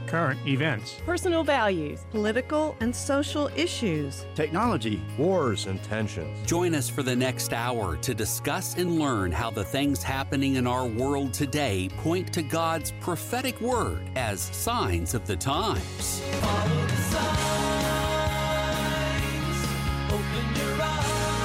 current events, personal values, political and social issues, technology, wars, and tensions. Join us for the next hour to discuss and learn how the things happening in our world today point to God's prophetic word as signs of the times. Follow the signs, open your eyes.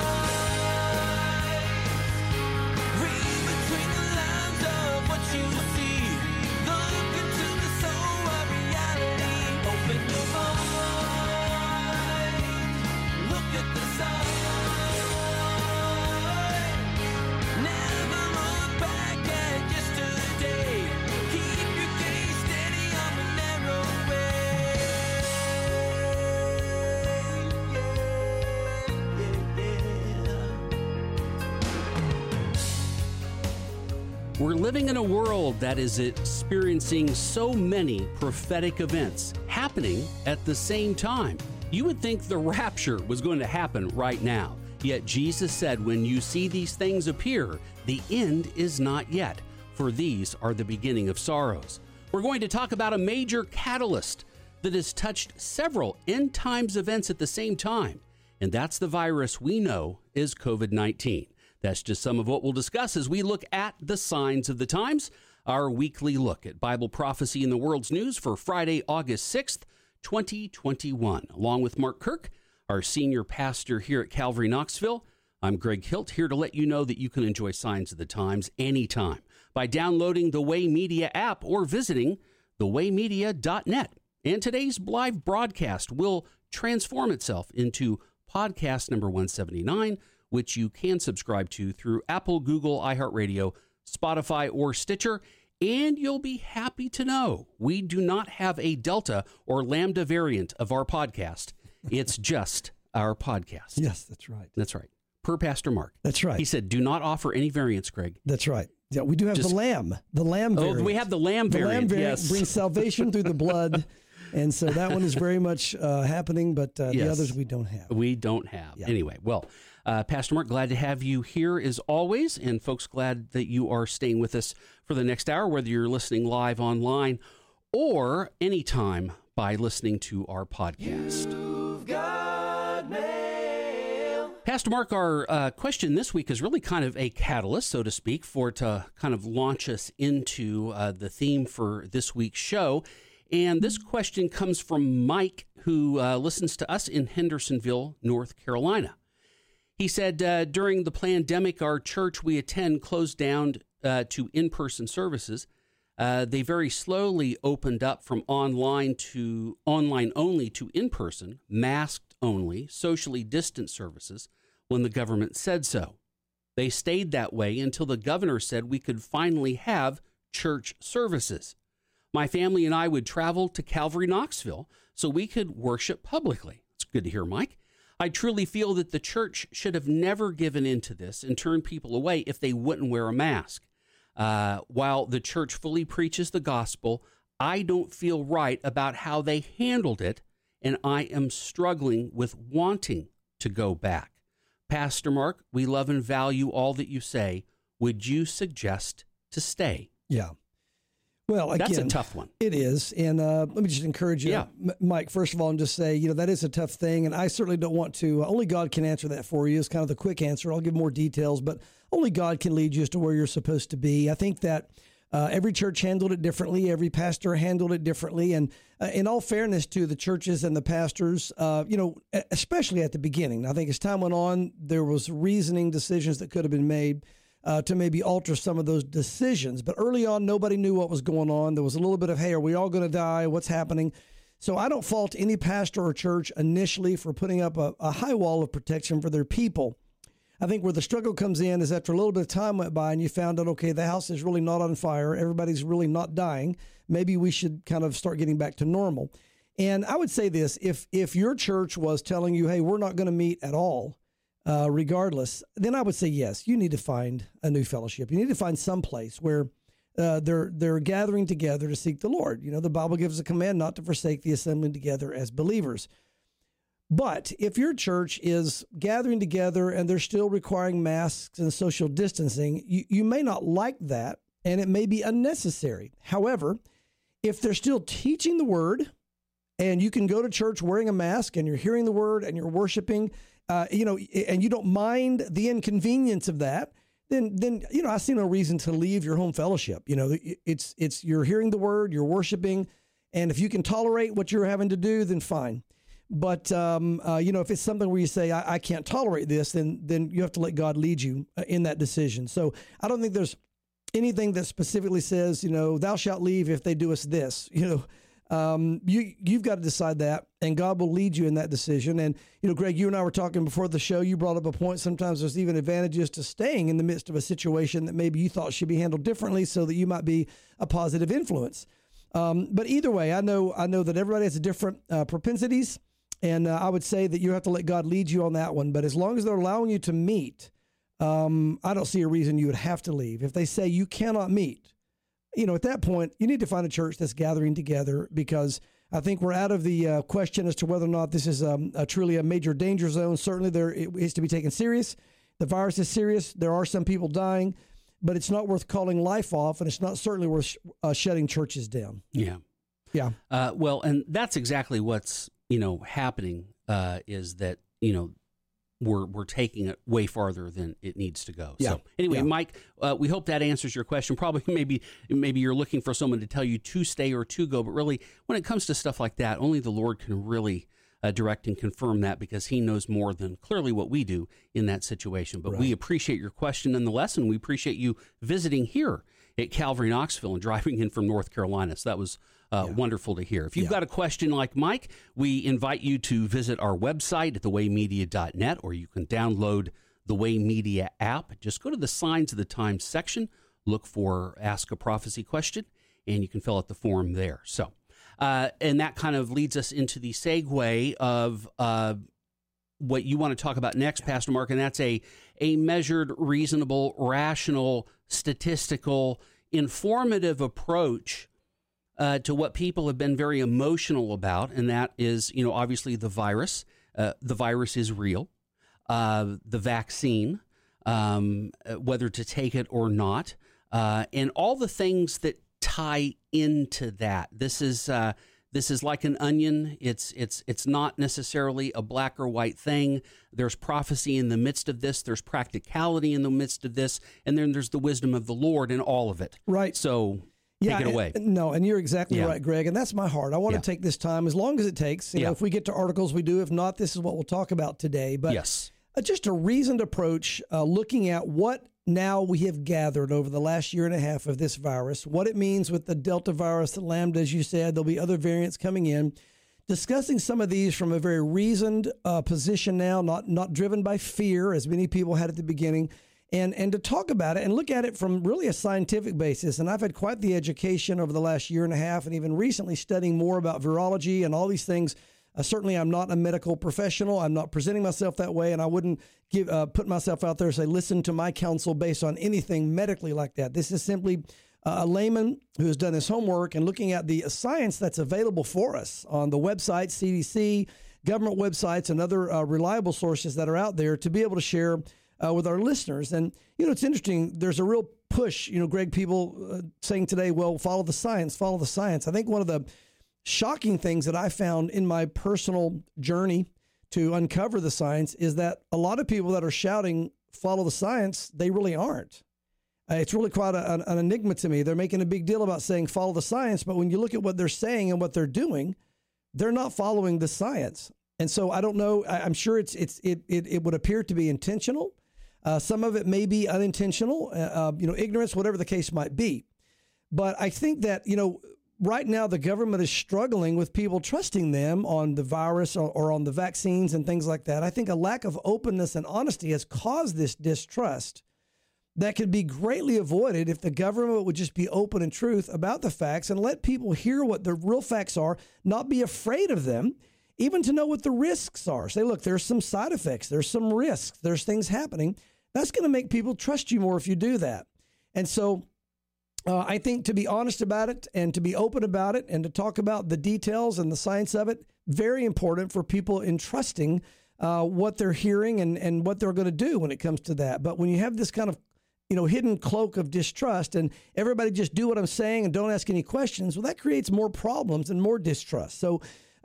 We're living in a world that is experiencing so many prophetic events happening at the same time. You would think the rapture was going to happen right now. Yet Jesus said, when you see these things appear, the end is not yet, for these are the beginning of sorrows. We're going to talk about a major catalyst that has touched several end times events at the same time, and that's the virus we know is COVID-19. That's just some of what we'll discuss as we look at the signs of the times, our weekly look at Bible prophecy in the world's news for Friday, August 6th, 2021. Along with Mark Kirk, our senior pastor here at Calvary Knoxville, I'm Greg Hilt, here to let you know that you can enjoy Signs of the Times anytime by downloading the Way Media app or visiting thewaymedia.net. And today's live broadcast will transform itself into podcast number 179, which you can subscribe to through Apple, Google, iHeartRadio, Spotify, or Stitcher. And you'll be happy to know we do not have a Delta or Lambda variant of our podcast. It's just our podcast. Yes, that's right. That's right. Per Pastor Mark. That's right. He said, do not offer any variants, Greg. That's right. Yeah, we do have the lamb variant. Oh, we have the lamb variant. The lamb variant yes. brings salvation through the blood. And so that one is very much happening, but yes. The others we don't have. We don't have. Yeah. Anyway, well, Pastor Mark, glad to have you here as always. And folks, glad that you are staying with us for the next hour, whether you're listening live online or anytime by listening to our podcast. You've got mail. Pastor Mark, our question this week is really kind of a catalyst, so to speak, to kind of launch us into the theme for this week's show. And this question comes from Mike, who listens to us in Hendersonville, North Carolina. He said, during the pandemic, our church we attend closed down to in-person services. They very slowly opened up from online only to in-person, masked only, socially distant services when the government said so. They stayed that way until the governor said we could finally have church services. My family and I would travel to Calvary Knoxville so we could worship publicly. It's good to hear, Mike. I truly feel that the church should have never given in to this and turned people away if they wouldn't wear a mask. While the church fully preaches the gospel, I don't feel right about how they handled it, and I am struggling with wanting to go back. Pastor Mark, we love and value all that you say. Would you suggest to stay? Yeah. Well, again, that's a tough one. It is. And let me just encourage you, Yeah. Mike, first of all, and just say, that is a tough thing. And I certainly don't want to, only God can answer that for you is kind of the quick answer. I'll give more details, but only God can lead you as to where you're supposed to be. I think that every church handled it differently. Every pastor handled it differently. And in all fairness to the churches and the pastors, especially at the beginning, I think as time went on, there was reasoning decisions that could have been made to maybe alter some of those decisions. But early on, nobody knew what was going on. There was a little bit of, hey, are we all going to die? What's happening? So I don't fault any pastor or church initially for putting up a high wall of protection for their people. I think where the struggle comes in is after a little bit of time went by and you found out, okay, the house is really not on fire. Everybody's really not dying. Maybe we should kind of start getting back to normal. And I would say this, if your church was telling you, hey, we're not going to meet at all, regardless, then I would say, yes, you need to find a new fellowship. You need to find some place where they're gathering together to seek the Lord. The Bible gives a command not to forsake the assembling together as believers. But if your church is gathering together and they're still requiring masks and social distancing, you may not like that, and it may be unnecessary. However, if they're still teaching the word, and you can go to church wearing a mask and you're hearing the word and you're worshiping, and you don't mind the inconvenience of that, then I see no reason to leave your home fellowship. It's you're hearing the word, you're worshiping, and if you can tolerate what you're having to do, then fine. But if it's something where you say I can't tolerate this, then you have to let God lead you in that decision. So I don't think there's anything that specifically says thou shalt leave if they do us this. You've got to decide that, and God will lead you in that decision. And, Greg, you and I were talking before the show. You brought up a point. Sometimes there's even advantages to staying in the midst of a situation that maybe you thought should be handled differently so that you might be a positive influence. But either way, I know that everybody has different propensities, and I would say that you have to let God lead you on that one. But as long as they're allowing you to meet, I don't see a reason you would have to leave. If they say you cannot meet, at that point, you need to find a church that's gathering together, because I think we're out of the question as to whether or not this is truly a major danger zone. Certainly, it is to be taken serious. The virus is serious. There are some people dying, but it's not worth calling life off, and it's not certainly worth shutting churches down. Yeah. Yeah. Well, and that's exactly what's, happening, is that, we're taking it way farther than it needs to go. Yeah. So anyway, Yeah. Mike, we hope that answers your question. Probably maybe you're looking for someone to tell you to stay or to go, but really when it comes to stuff like that, only the Lord can really direct and confirm that, because he knows more than clearly what we do in that situation. But we appreciate your question nonetheless, and we appreciate you visiting here at Calvary Knoxville and driving in from North Carolina. So that was wonderful to hear. If you've got a question like Mike, we invite you to visit our website at thewaymedia.net, or you can download the Way Media app. Just go to the Signs of the Times section, look for Ask a Prophecy Question, and you can fill out the form there. So, and that kind of leads us into the segue of what you want to talk about next, Pastor Mark, and that's a measured, reasonable, rational, statistical, informative approach to what people have been very emotional about, and that is, obviously the virus. The virus is real. The vaccine, whether to take it or not, and all the things that tie into that. This is like an onion. It's not necessarily a black or white thing. There's prophecy in the midst of this. There's practicality in the midst of this, and then there's the wisdom of the Lord in all of it. Right. So take it away. No, and you're exactly right, Greg. And that's my heart. I want to take this time as long as it takes. If we get to articles, we do. If not, this is what we'll talk about today. But just a reasoned approach, looking at what now we have gathered over the last year and a half of this virus, what it means with the Delta virus, the Lambda, as you said, there'll be other variants coming in, discussing some of these from a very reasoned position now, not driven by fear, as many people had at the beginning, and to talk about it and look at it from really a scientific basis. And I've had quite the education over the last year and a half, and even recently studying more about virology and all these things. Certainly, I'm not a medical professional. I'm not presenting myself that way, and I wouldn't put myself out there and say, listen to my counsel based on anything medically like that. This is simply a layman who has done his homework and looking at the science that's available for us on the website, CDC, government websites, and other reliable sources that are out there to be able to share with our listeners. And, it's interesting. There's a real push, Greg, people saying today, well, follow the science, follow the science. I think one of the shocking things that I found in my personal journey to uncover the science is that a lot of people that are shouting, follow the science, they really aren't. It's really quite an enigma to me. They're making a big deal about saying follow the science, but when you look at what they're saying and what they're doing, they're not following the science. And so I don't know. I'm sure it would appear to be intentional. Some of it may be unintentional, ignorance, whatever the case might be. But I think that, right now, the government is struggling with people trusting them on the virus or on the vaccines and things like that. I think a lack of openness and honesty has caused this distrust that could be greatly avoided if the government would just be open and truth about the facts and let people hear what the real facts are, not be afraid of them, even to know what the risks are. Say, look, there's some side effects, there's some risks, there's things happening. That's going to make people trust you more if you do that. And so I think to be honest about it and to be open about it and to talk about the details and the science of it, very important for people in trusting what they're hearing and what they're going to do when it comes to that. But when you have this kind of, hidden cloak of distrust, and everybody just do what I'm saying and don't ask any questions. Well, that creates more problems and more distrust. So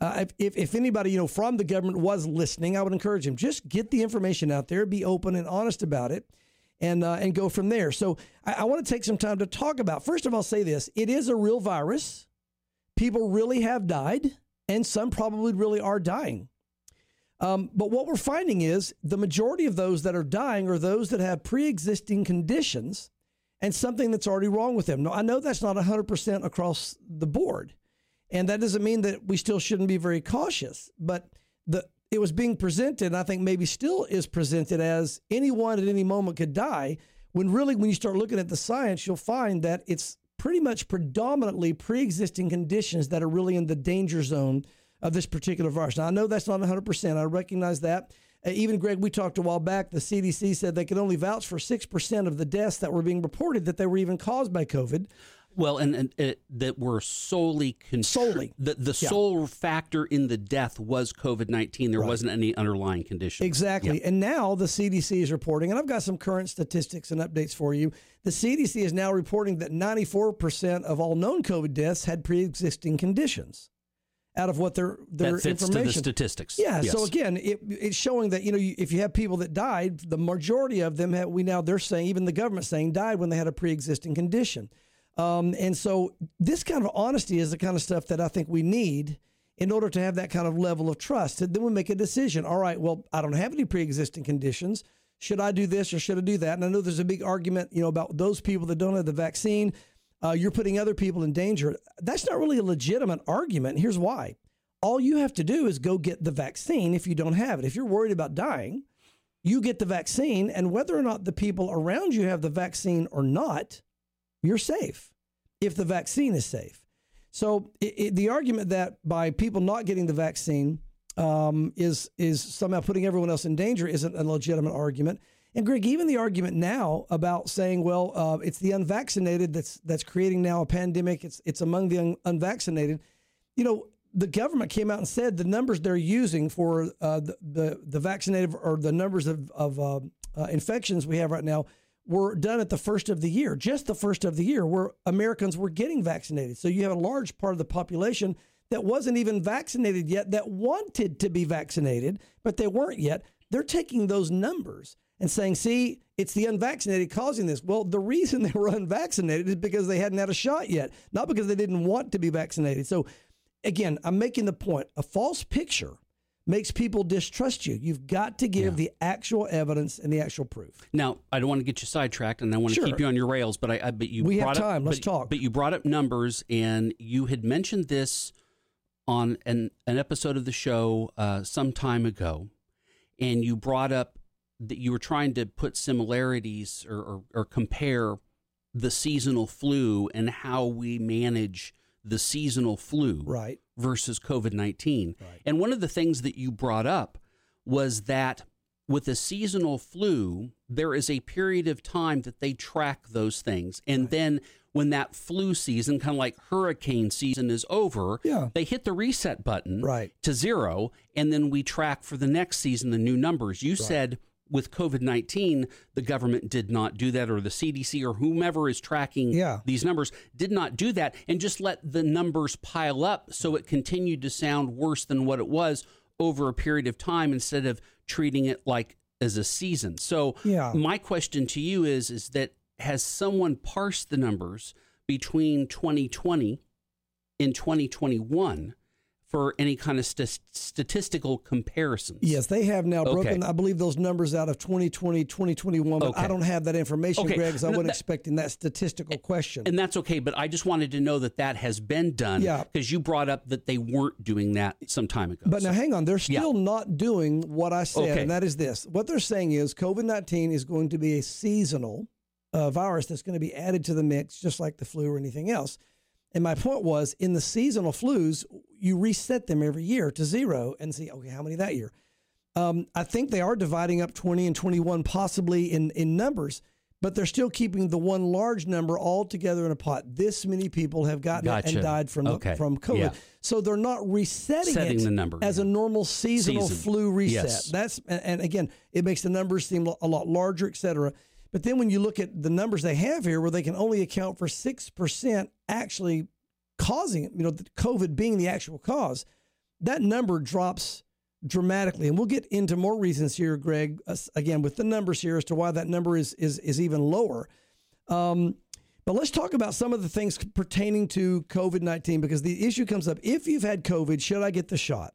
if anybody, from the government was listening, I would encourage them, just get the information out there, be open and honest about it, and go from there. So I want to take some time to talk about, first of all, say this, it is a real virus. People really have died, and some probably really are dying. But what we're finding is the majority of those that are dying are those that have pre-existing conditions and something that's already wrong with them. Now, I know that's not 100% across the board, and that doesn't mean that we still shouldn't be very cautious. But it was being presented, and I think maybe still is presented as anyone at any moment could die, when really when you start looking at the science, you'll find that it's pretty much predominantly pre-existing conditions that are really in the danger zone of this particular virus. Now, I know that's not 100%. I recognize that. Even, Greg, we talked a while back, the CDC said they could only vouch for 6% of the deaths that were being reported that they were even caused by COVID. Well, and that were solely. The sole factor in the death was COVID-19. There wasn't any underlying condition. Exactly. Yeah. And now the CDC is reporting, and I've got some current statistics and updates for you. The CDC is now reporting that 94% of all known COVID deaths had pre-existing conditions. Out of what their that fits information. To the statistics. Yeah. Yes. So again, it's showing that if you have people that died, the majority of them they're saying, even the government saying, died when they had a pre-existing condition. And so this kind of honesty is the kind of stuff that I think we need in order to have that kind of level of trust. And then we make a decision. All right, well, I don't have any pre-existing conditions. Should I do this or should I do that? And I know there's a big argument, about those people that don't have the vaccine. You're putting other people in danger. That's not really a legitimate argument. Here's why. All you have to do is go get the vaccine if you don't have it. If you're worried about dying, you get the vaccine, and whether or not the people around you have the vaccine or not, you're safe if the vaccine is safe. So the argument that by people not getting the vaccine is somehow putting everyone else in danger isn't a legitimate argument. And Greg, even the argument now about saying, well, it's the unvaccinated that's creating now a pandemic. It's among the unvaccinated. The government came out and said the numbers they're using for the vaccinated, or the numbers of infections we have right now, were done at the first of the year, just the first of the year, where Americans were getting vaccinated. So you have a large part of the population that wasn't even vaccinated yet, that wanted to be vaccinated, but they weren't yet. They're taking those numbers and saying, see, it's the unvaccinated causing this. Well, the reason they were unvaccinated is because they hadn't had a shot yet, not because they didn't want to be vaccinated. So again, I'm making the point, a false picture makes people distrust you. You've got to give the actual evidence and the actual proof. Now, I don't want to get you sidetracked, and I want to keep you on your rails, but we have time. Let's talk. But you brought up numbers, and you had mentioned this on an episode of the show some time ago, and you brought up that you were trying to put similarities or compare the seasonal flu and how we manage the seasonal flu versus COVID-19. Right. And one of the things that you brought up was that with the seasonal flu, there is a period of time that they track those things. And then when that flu season, kind of like hurricane season, is over, they hit the reset button to 0, and then we track for the next season the new numbers. You said with COVID-19, the government did not do that, or the CDC or whomever is tracking these numbers did not do that, and just let the numbers pile up so it continued to sound worse than what it was over a period of time instead of treating it like as a season. So my question to you is that has someone parsed the numbers between 2020 and 2021 for any kind of statistical comparisons? Yes, they have now broken, I believe, those numbers out of 2020, 2021, but I don't have that information, Greg, because I wasn't expecting that statistical question. And that's okay, but I just wanted to know that has been done, because you brought up that they weren't doing that some time ago. But now, hang on, they're still not doing what I said, and that is this. What they're saying is COVID-19 is going to be a seasonal virus that's going to be added to the mix, just like the flu or anything else. And my point was, in the seasonal flus, you reset them every year to 0 and see, okay, how many that year? I think they are dividing up 20 and 21 possibly in numbers, but they're still keeping the one large number all together in a pot. This many people have gotten it and died from COVID. Yeah. So they're not resetting the number as a normal seasonal flu reset. Yes. And again, it makes the numbers seem a lot larger, et cetera. But then when you look at the numbers they have here, where they can only account for 6% actually causing it, the COVID being the actual cause, that number drops dramatically. And we'll get into more reasons here, Greg, again, with the numbers here as to why that number is even lower. But let's talk about some of the things pertaining to COVID-19, because the issue comes up. If you've had COVID, should I get the shot?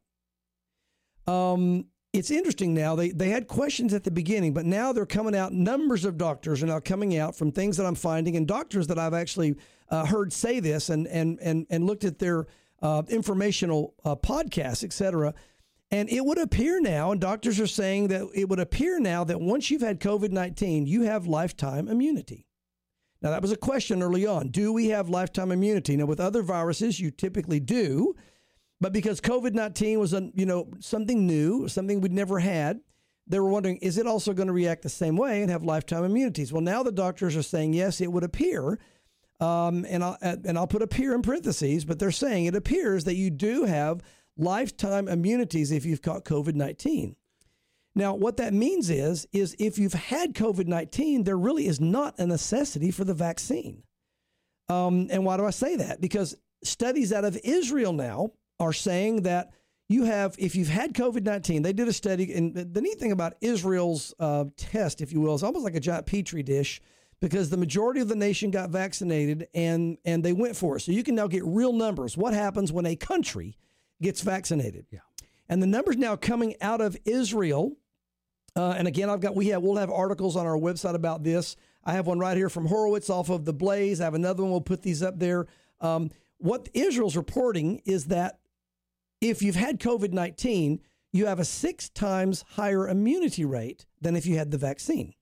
It's interesting now. They had questions at the beginning, but now they're coming out. Numbers of doctors are now coming out from things that I'm finding, and doctors that I've actually heard say this and looked at their informational podcasts, et cetera. And it would appear now, and doctors are saying that it would appear now that once you've had COVID-19, you have lifetime immunity. Now, that was a question early on. Do we have lifetime immunity? Now, with other viruses, you typically do. But because COVID-19 was something new, something we'd never had, they were wondering, is it also going to react the same way and have lifetime immunities? Well, now the doctors are saying, yes, it would appear. And I'll put appear in parentheses, but they're saying it appears that you do have lifetime immunities if you've caught COVID-19. Now, what that means is if you've had COVID-19, there really is not a necessity for the vaccine. And why do I say that? Because studies out of Israel now are saying that if you've had COVID-19, they did a study, and the neat thing about Israel's test, if you will, is almost like a giant petri dish, because the majority of the nation got vaccinated and they went for it. So you can now get real numbers. What happens when a country gets vaccinated? Yeah. And the numbers now coming out of Israel, and again, we'll have articles on our website about this. I have one right here from Horowitz off of The Blaze. I have another one. We'll put these up there. What Israel's reporting is that if you've had COVID-19, you have a 6 times higher immunity rate than if you had the vaccine.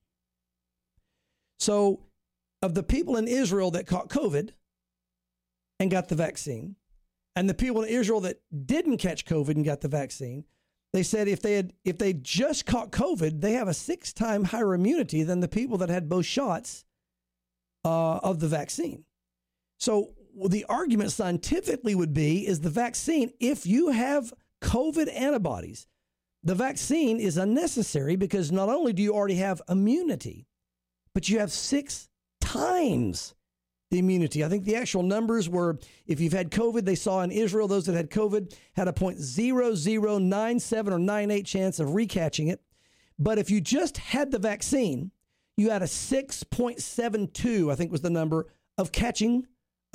So of the people in Israel that caught COVID and got the vaccine, and the people in Israel that didn't catch COVID and got the vaccine, they said if they just caught COVID, they have a 6 times higher immunity than the people that had both shots of the vaccine. So the argument scientifically would be is the vaccine, if you have COVID antibodies, the vaccine is unnecessary because not only do you already have immunity, but you have 6 times the immunity. I think the actual numbers were, if you've had COVID, they saw in Israel, those that had COVID had a 0.0097 or 98 chance of recatching it. But if you just had the vaccine, you had a 6.72, I think was the number, of catching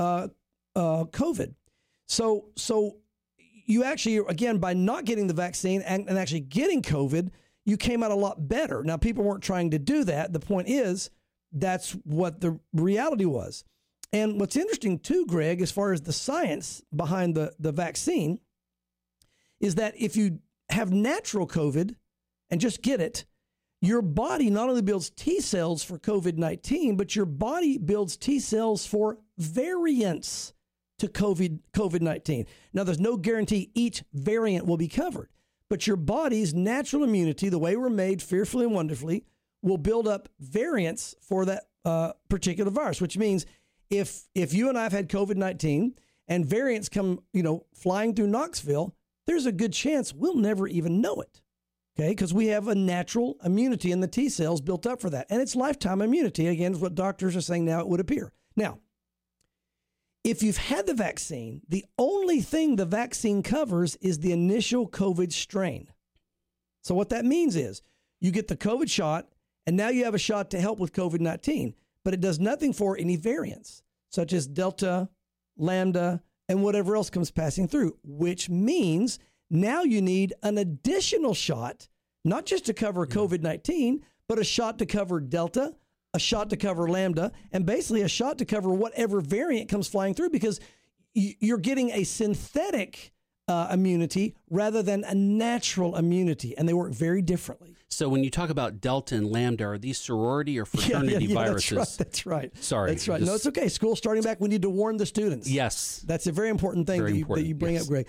COVID. So you actually, again, by not getting the vaccine and actually getting COVID, you came out a lot better. Now, people weren't trying to do that. The point is, that's what the reality was. And what's interesting too, Greg, as far as the science behind the vaccine, is that if you have natural COVID and just get it, your body not only builds T cells for COVID-19, but your body builds T cells for variants to COVID-19. Now, there's no guarantee each variant will be covered, but your body's natural immunity, the way we're made fearfully and wonderfully, will build up variants for that particular virus, which means if you and I have had COVID-19 and variants come, flying through Knoxville, there's a good chance we'll never even know it. Okay, because we have a natural immunity in the T cells built up for that. And it's lifetime immunity, again, is what doctors are saying now it would appear. Now, if you've had the vaccine, the only thing the vaccine covers is the initial COVID strain. So what that means is you get the COVID shot, and now you have a shot to help with COVID-19, but it does nothing for any variants, such as Delta, Lambda, and whatever else comes passing through, which means now you need an additional shot, not just to cover COVID-19, but a shot to cover Delta, a shot to cover Lambda, and basically a shot to cover whatever variant comes flying through, because you're getting a synthetic immunity rather than a natural immunity, and they work very differently. So when you talk about Delta and Lambda, are these sorority or fraternity viruses? That's right. Sorry. That's right. No, it's okay. School's starting back. We need to warn the students. Yes. That's a very important thing that you bring up, Greg.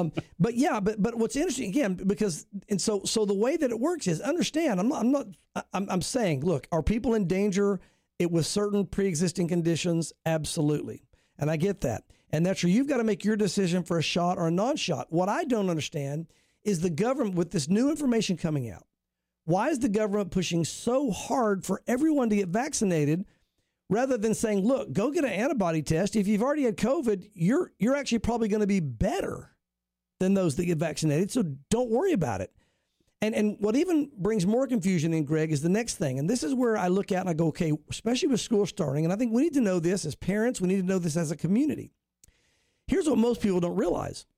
But what's interesting, again, because, and so the way that it works is, understand, I'm saying, look, are people in danger with certain pre-existing conditions? Absolutely. And I get that. And that's where you've got to make your decision for a shot or a non-shot. What I don't understand is the government, with this new information coming out, Why is the government pushing so hard for everyone to get vaccinated rather than saying, look, go get an antibody test. If you've already had COVID, you're actually probably going to be better than those that get vaccinated. So don't worry about it. And what even brings more confusion in, Greg, is the next thing. And this is where I look at and I go, okay, especially with school starting. And I think we need to know this as parents. We need to know this as a community. Here's what most people don't realize.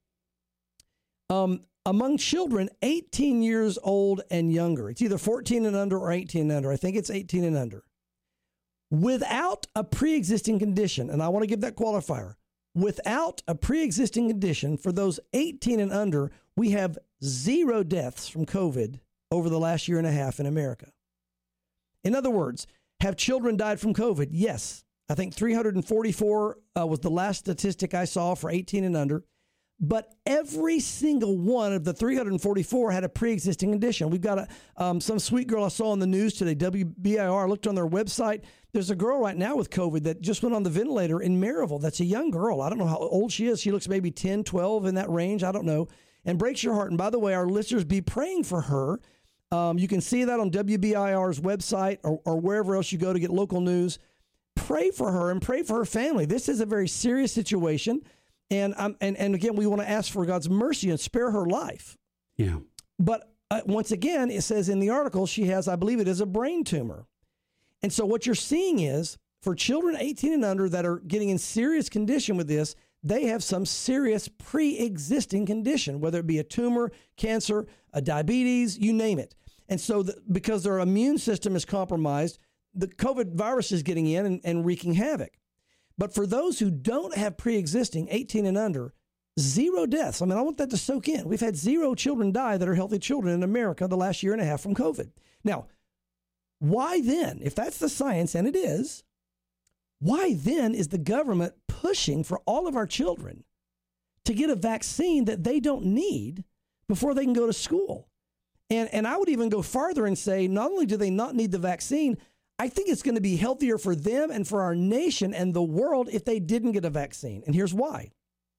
Among children 18 years old and younger, it's either 14 and under or 18 and under. I think it's 18 and under. Without a pre-existing condition, and I want to give that qualifier, without a pre-existing condition for those 18 and under, we have 0 deaths from COVID over the last year and a half in America. In other words, have children died from COVID? Yes. I think 344 was the last statistic I saw for 18 and under. But every single one of the 344 had a pre-existing condition. We've got some sweet girl I saw on the news today, WBIR. I looked on their website. There's a girl right now with COVID that just went on the ventilator in Maryville. That's a young girl. I don't know how old she is. She looks maybe 10, 12 in that range. I don't know. And breaks your heart. And by the way, our listeners, be praying for her. You can see that on WBIR's website or wherever else you go to get local news. Pray for her and pray for her family. This is a very serious situation. And again, we want to ask for God's mercy and spare her life. Yeah. But once again, it says in the article, she has, I believe it is a brain tumor. And so what you're seeing is for children 18 and under that are getting in serious condition with this, they have some serious pre-existing condition, whether it be a tumor, cancer, a diabetes, you name it. And so because their immune system is compromised, the COVID virus is getting in and wreaking havoc. But for those who don't have pre-existing 18 and under, 0 deaths. I mean, I want that to soak in. We've had 0 children die that are healthy children in America the last year and a half from COVID. Now, why then, if that's the science, and it is, why then is the government pushing for all of our children to get a vaccine that they don't need before they can go to school? And I would even go farther and say, not only do they not need the vaccine, I think it's going to be healthier for them and for our nation and the world if they didn't get a vaccine. And here's why.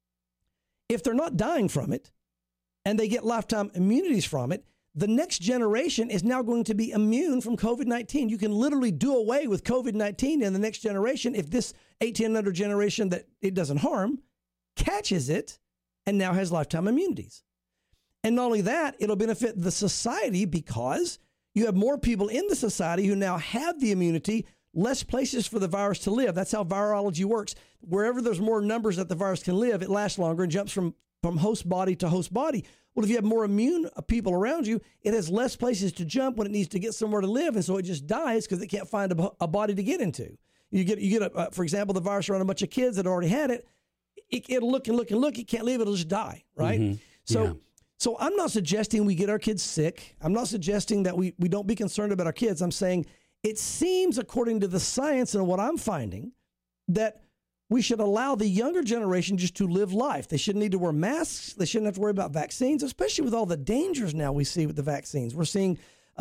If they're not dying from it and they get lifetime immunities from it, the next generation is now going to be immune from COVID-19. You can literally do away with COVID-19 in the next generation if this 18 and under generation that it doesn't harm catches it and now has lifetime immunities. And not only that, it'll benefit the society because you have more people in the society who now have the immunity, less places for the virus to live. That's how virology works. Wherever there's more numbers that the virus can live, it lasts longer and jumps from host body to host body. Well, if you have more immune people around you, it has less places to jump when it needs to get somewhere to live, and so it just dies because it can't find a body to get into. You get for example, the virus around a bunch of kids that already had it. It'll look and look and look. It can't leave. It'll just die, right? Mm-hmm. So I'm not suggesting we get our kids sick. I'm not suggesting that we don't be concerned about our kids. I'm saying it seems, according to the science and what I'm finding, that we should allow the younger generation just to live life. They shouldn't need to wear masks. They shouldn't have to worry about vaccines, especially with all the dangers now we see with the vaccines. We're seeing,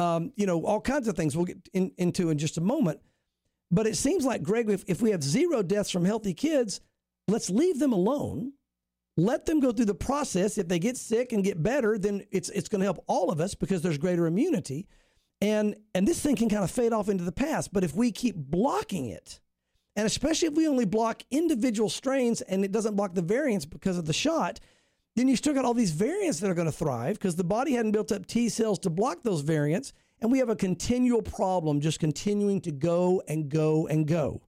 all kinds of things we'll get into in just a moment. But it seems like, Greg, if we have 0 deaths from healthy kids, let's leave them alone. Let them go through the process. If they get sick and get better, then it's going to help all of us because there's greater immunity. And this thing can kind of fade off into the past. But if we keep blocking it, and especially if we only block individual strains and it doesn't block the variants because of the shot, then you still got all these variants that are going to thrive because the body hadn't built up T cells to block those variants. And we have a continual problem just continuing to go and go and go.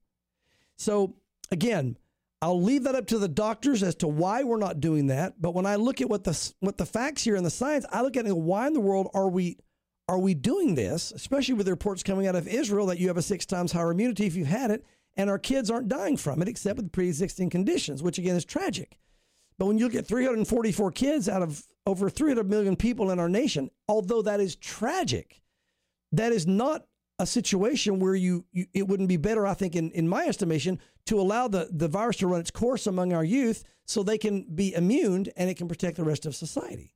So again, I'll leave that up to the doctors as to why we're not doing that. But when I look at what the facts here in the science, I look at it and go, why in the world are we doing this, especially with the reports coming out of Israel that you have a 6 times higher immunity if you've had it, and our kids aren't dying from it except with pre-existing conditions, which again is tragic. But when you look at 344 kids out of over 300 million people in our nation, although that is tragic, that is not a situation where it wouldn't be better, I think, in my estimation, to allow the virus to run its course among our youth so they can be immune and it can protect the rest of society.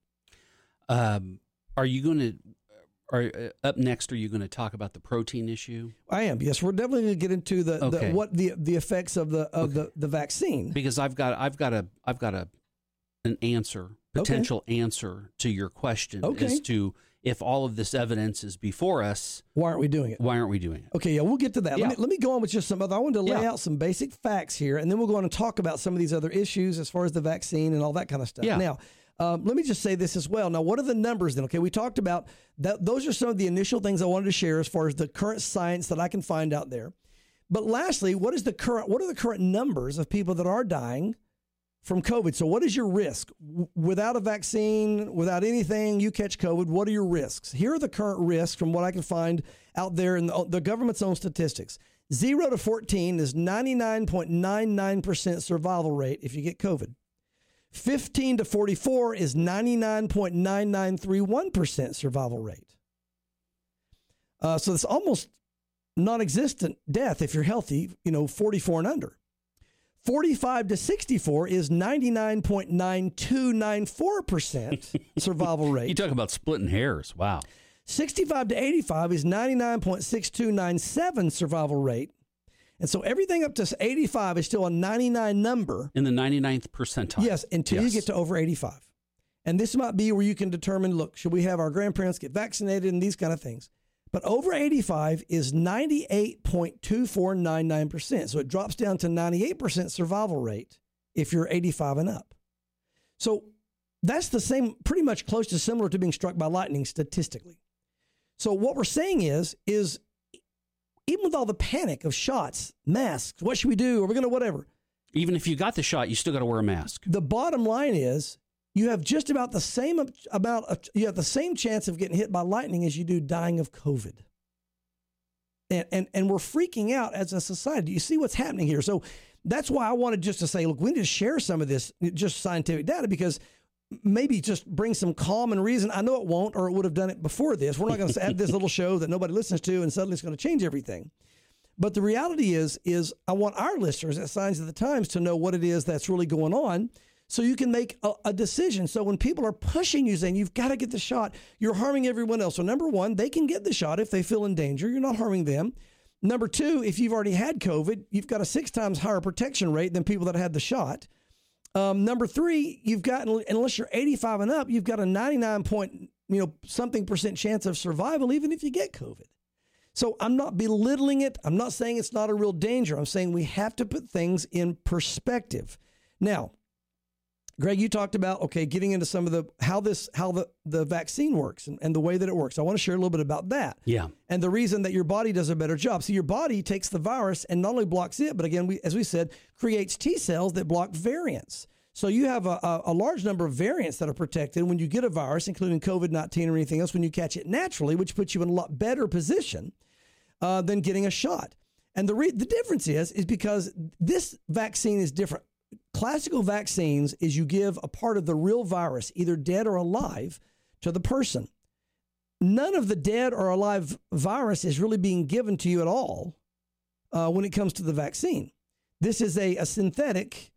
Are you going to, up next, are you going to talk about the protein issue? I am. Yes, we're definitely going to get into the effects of the vaccine. Because I've got an answer potential answer to your question as to if all of this evidence is before us. Why aren't we doing it? Why aren't we doing it? Okay, yeah, we'll get to that. Yeah. Let me go on with just some other. I wanted to lay out some basic facts here, and then we'll go on and talk about some of these other issues as far as the vaccine and all that kind of stuff. Yeah. Now, let me just say this as well. Now, what are the numbers then? Okay, we talked about that. Those are some of the initial things I wanted to share as far as the current science that I can find out there. But lastly, what are the current numbers of people that are dying from COVID? So what is your risk? Without a vaccine, without anything, you catch COVID, what are your risks? Here are the current risks from what I can find out there in the government's own statistics. 0 to 14 is 99.99% survival rate if you get COVID. 15 to 44 is 99.9931% survival rate. So it's almost non-existent death if you're healthy, 44 and under. 45 to 64 is 99.9294% survival rate. You talk about splitting hairs. Wow. 65 to 85 is 99.6297 survival rate. And so everything up to 85 is still a 99 number. In the 99th percentile. Yes, until you get to over 85. And this might be where you can determine, look, should we have our grandparents get vaccinated and these kind of things? But over 85 is 98.2499%. So it drops down to 98% survival rate if you're 85 and up. So that's the same, pretty much close to similar to being struck by lightning statistically. So what we're saying is even with all the panic of shots, masks, what should we do? Are we going to whatever? Even if you got the shot, you still got to wear a mask. The bottom line is you have just about the same you have the same chance of getting hit by lightning as you do dying of COVID. And we're freaking out as a society. You see what's happening here. So that's why I wanted just to say, look, we need to share some of this just scientific data because maybe just bring some calm and reason. I know it won't, or it would have done it before this. We're not going to have this little show that nobody listens to and suddenly it's going to change everything. But the reality is I want our listeners at Signs of the Times to know what it is that's really going on so you can make a decision. So when people are pushing you saying you've got to get the shot, you're harming everyone else. So number one, they can get the shot if they feel in danger. You're not harming them. Number two, if you've already had COVID, you've got a 6 times higher protection rate than people that had the shot. Number three, you've got, unless you're 85 and up, you've got a 99% chance of survival even if you get COVID. So I'm not belittling it. I'm not saying it's not a real danger. I'm saying we have to put things in perspective. Now, Greg, you talked about, getting into some of how the vaccine works and the way that it works. I want to share a little bit about that. Yeah. And the reason that your body does a better job. So your body takes the virus and not only blocks it, but again, as we said, creates T cells that block variants. So you have a large number of variants that are protected when you get a virus, including COVID-19 or anything else, when you catch it naturally, which puts you in a lot better position than getting a shot. And the difference is because this vaccine is different. Classical vaccines is you give a part of the real virus, either dead or alive, to the person. None of the dead or alive virus is really being given to you at all when it comes to the vaccine. This is a synthetic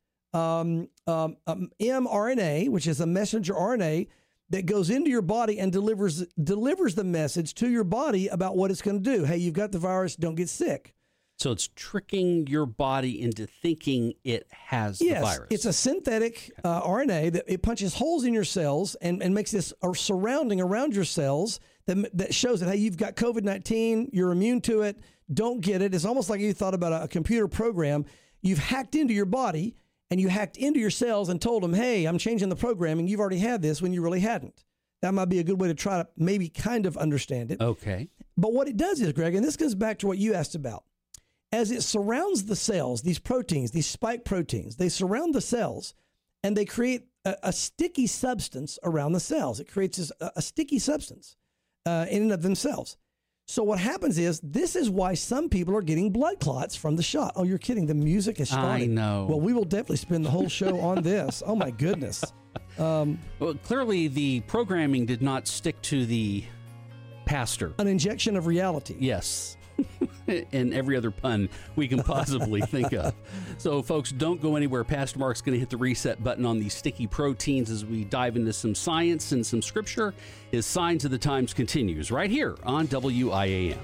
mRNA, which is a messenger RNA that goes into your body and delivers the message to your body about what it's going to do. Hey, you've got the virus, don't get sick. So it's tricking your body into thinking it has the virus. It's a synthetic RNA that it punches holes in your cells and makes this surrounding around your cells that shows that, hey, you've got COVID-19, you're immune to it, don't get it. It's almost like you thought about a computer program. You've hacked into your body and you hacked into your cells and told them, hey, I'm changing the programming. You've already had this when you really hadn't. That might be a good way to try to maybe kind of understand it. Okay. But what it does is, Greg, and this goes back to what you asked about, as it surrounds the cells, these proteins, these spike proteins, they surround the cells and they create a sticky substance around the cells. It creates a sticky substance in and of themselves. So what happens is, this is why some people are getting blood clots from the shot. Oh, you're kidding. The music is starting. I know. Well, we will definitely spend the whole show on this. Oh, my goodness. Well, clearly the programming did not stick to the pastor. An injection of reality. Yes. And every other pun we can possibly think of. So, folks, don't go anywhere. Pastor Mark's going to hit the reset button on these sticky proteins as we dive into some science and some scripture. His Signs of the Times continues right here on WIAM.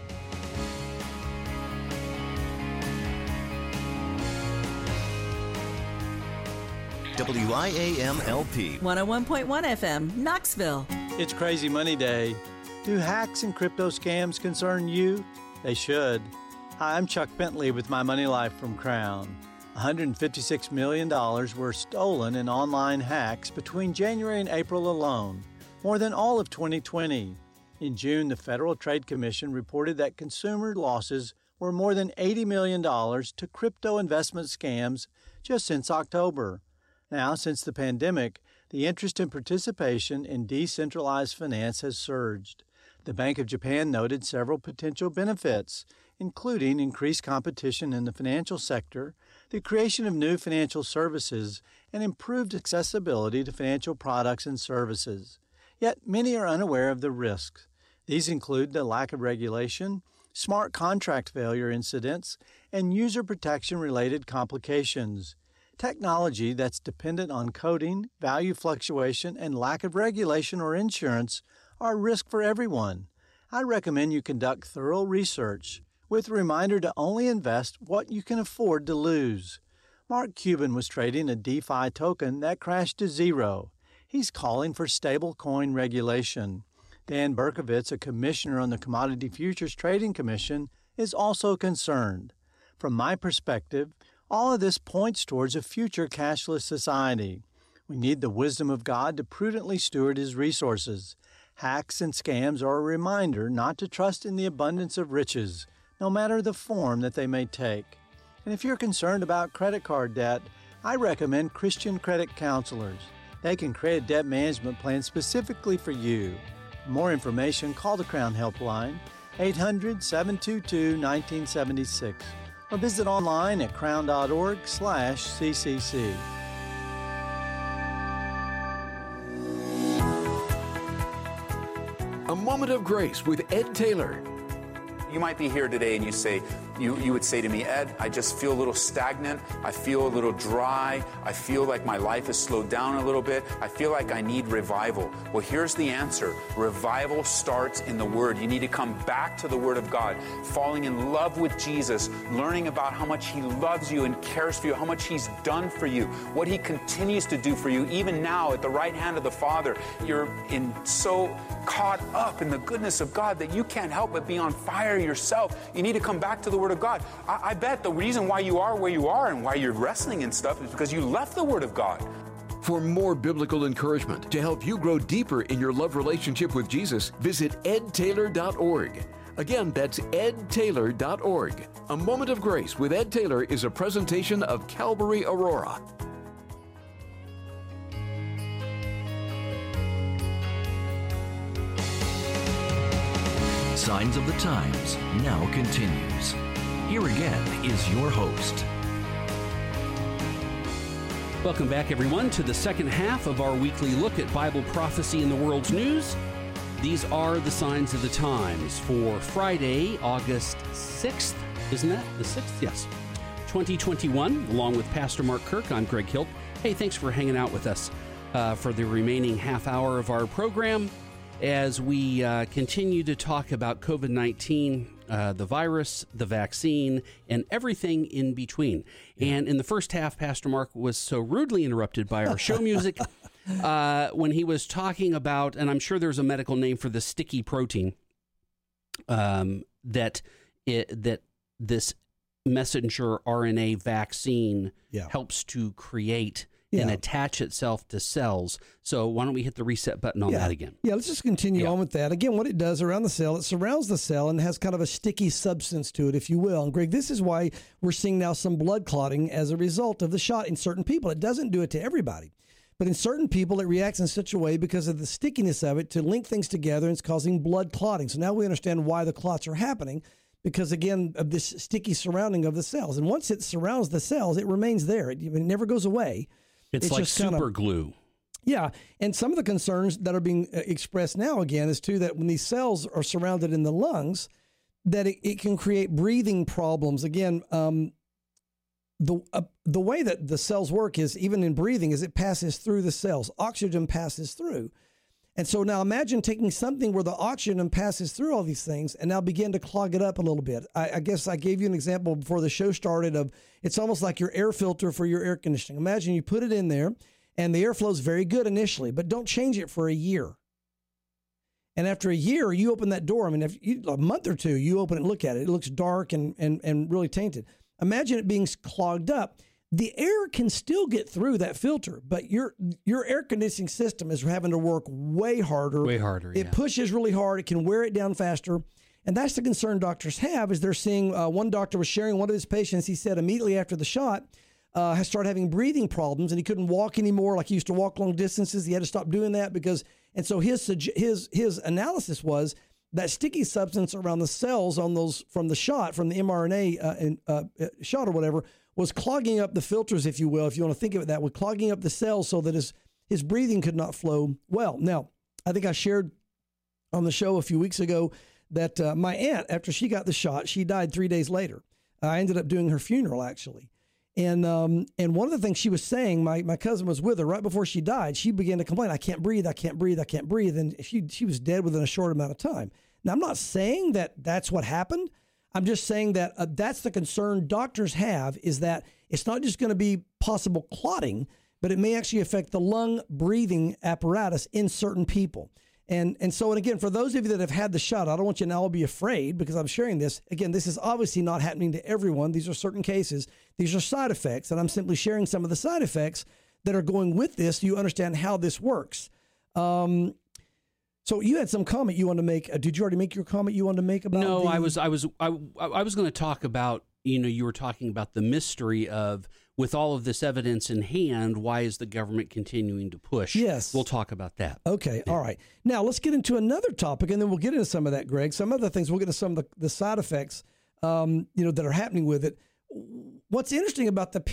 WIAM-LP. 101.1 FM, Knoxville. It's Crazy Money Day. Do hacks and crypto scams concern you? They should. Hi, I'm Chuck Bentley with My Money Life from Crown. $156 million were stolen in online hacks between January and April alone, more than all of 2020. In June, the Federal Trade Commission reported that consumer losses were more than $80 million to crypto investment scams just since October. Now, since the pandemic, the interest and participation in decentralized finance has surged. The Bank of Japan noted several potential benefits, including increased competition in the financial sector, the creation of new financial services, and improved accessibility to financial products and services. Yet many are unaware of the risks. These include the lack of regulation, smart contract failure incidents, and user protection-related complications. Technology that's dependent on coding, value fluctuation, and lack of regulation or insurance are a risk for everyone. I recommend you conduct thorough research, with a reminder to only invest what you can afford to lose. Mark Cuban was trading a DeFi token that crashed to zero. He's calling for stablecoin regulation. Dan Berkovitz, a commissioner on the Commodity Futures Trading Commission, is also concerned. From my perspective, all of this points towards a future cashless society. We need the wisdom of God to prudently steward His resources. Hacks and scams are a reminder not to trust in the abundance of riches, no matter the form that they may take. And if you're concerned about credit card debt, I recommend Christian credit counselors. They can create a debt management plan specifically for you. For more information, call the Crown Helpline, 800-722-1976, or visit online at crown.org/CCC. A Moment of Grace with Ed Taylor. You might be here today and you would say to me, Ed, I just feel a little stagnant. I feel a little dry. I feel like my life has slowed down a little bit. I feel like I need revival. Well, here's the answer. Revival starts in the Word. You need to come back to the Word of God, falling in love with Jesus, learning about how much He loves you and cares for you, how much He's done for you, what He continues to do for you, even now at the right hand of the Father. You're so caught up in the goodness of God that you can't help but be on fire yourself. You need to come back to the Word of God. I bet the reason why you are where you are and why you're wrestling and stuff is because you left the Word of God. For more biblical encouragement to help you grow deeper in your love relationship with Jesus, visit edtaylor.org. Again, that's edtaylor.org. A Moment of Grace with Ed Taylor is a presentation of Calvary Aurora. Signs of the Times now continues. Here again is your host. Welcome back, everyone, to the second half of our weekly look at Bible prophecy in the world's news. These are the signs of the times for Friday, August 6th. Isn't that the 6th? Yes. 2021, along with Pastor Mark Kirk. I'm Greg Hilt. Hey, thanks for hanging out with us for the remaining half hour of our program as we continue to talk about COVID-19, the virus, the vaccine, and everything in between. And in the first half, Pastor Mark was so rudely interrupted by our show music when he was talking about, and I'm sure there's a medical name for the sticky protein, that this messenger RNA vaccine helps to create and attach itself to cells. So why don't we hit the reset button on that again? Yeah, let's just continue on with that. Again, what it does around the cell, it surrounds the cell and has kind of a sticky substance to it, if you will. And Greg, this is why we're seeing now some blood clotting as a result of the shot in certain people. It doesn't do it to everybody. But in certain people, it reacts in such a way because of the stickiness of it to link things together, and it's causing blood clotting. So now we understand why the clots are happening, because, again, of this sticky surrounding of the cells. And once it surrounds the cells, it remains there. It never goes away. It's like super glue. Yeah, and some of the concerns that are being expressed now, again, is, too, that when these cells are surrounded in the lungs, that it can create breathing problems. Again, the way that the cells work is, even in breathing, is it passes through the cells. Oxygen passes through. And so now imagine taking something where the oxygen passes through all these things and now begin to clog it up a little bit. I guess I gave you an example before the show started of, it's almost like your air filter for your air conditioning. Imagine you put it in there And the airflow is very good initially, but don't change it for a year. And after a year, you open that door. I mean, a month or two, you open it and look at it. It looks dark and really tainted. Imagine it being clogged up. The air can still get through that filter, but your air conditioning system is having to work way harder. Way harder, It pushes really hard. It can wear it down faster. And that's the concern doctors have, is they're seeing, one doctor was sharing one of his patients. He said immediately after the shot, has started having breathing problems, and he couldn't walk anymore like he used to walk long distances. He had to stop doing that and so his analysis was that sticky substance around the cells on those from the shot, from the mRNA shot or whatever, was clogging up the filters, if you will, if you want to think of it that way, clogging up the cells so that his breathing could not flow well. Now, I think I shared on the show a few weeks ago that my aunt, after she got the shot, she died 3 days later. I ended up doing her funeral, actually. And one of the things she was saying, my cousin was with her right before she died. She began to complain, I can't breathe. And she was dead within a short amount of time. Now, I'm not saying that that's what happened. I'm just saying that that's the concern doctors have, is that it's not just going to be possible clotting, but it may actually affect the lung breathing apparatus in certain people. And again, for those of you that have had the shot, I don't want you to now be afraid because I'm sharing this. Again, this is obviously not happening to everyone. These are certain cases. These are side effects, and I'm simply sharing some of the side effects that are going with this so you understand how this works. So you had some comment you wanted to make. Did you already make your comment you wanted to make about? No, I was going to talk about. You were talking about the mystery of, with all of this evidence in hand, why is the government continuing to push? Yes. We'll talk about that. Okay. All right. Now let's get into another topic, and then we'll get into some of that, Greg. Some other things. We'll get into some of the side effects, that are happening with it. What's interesting about the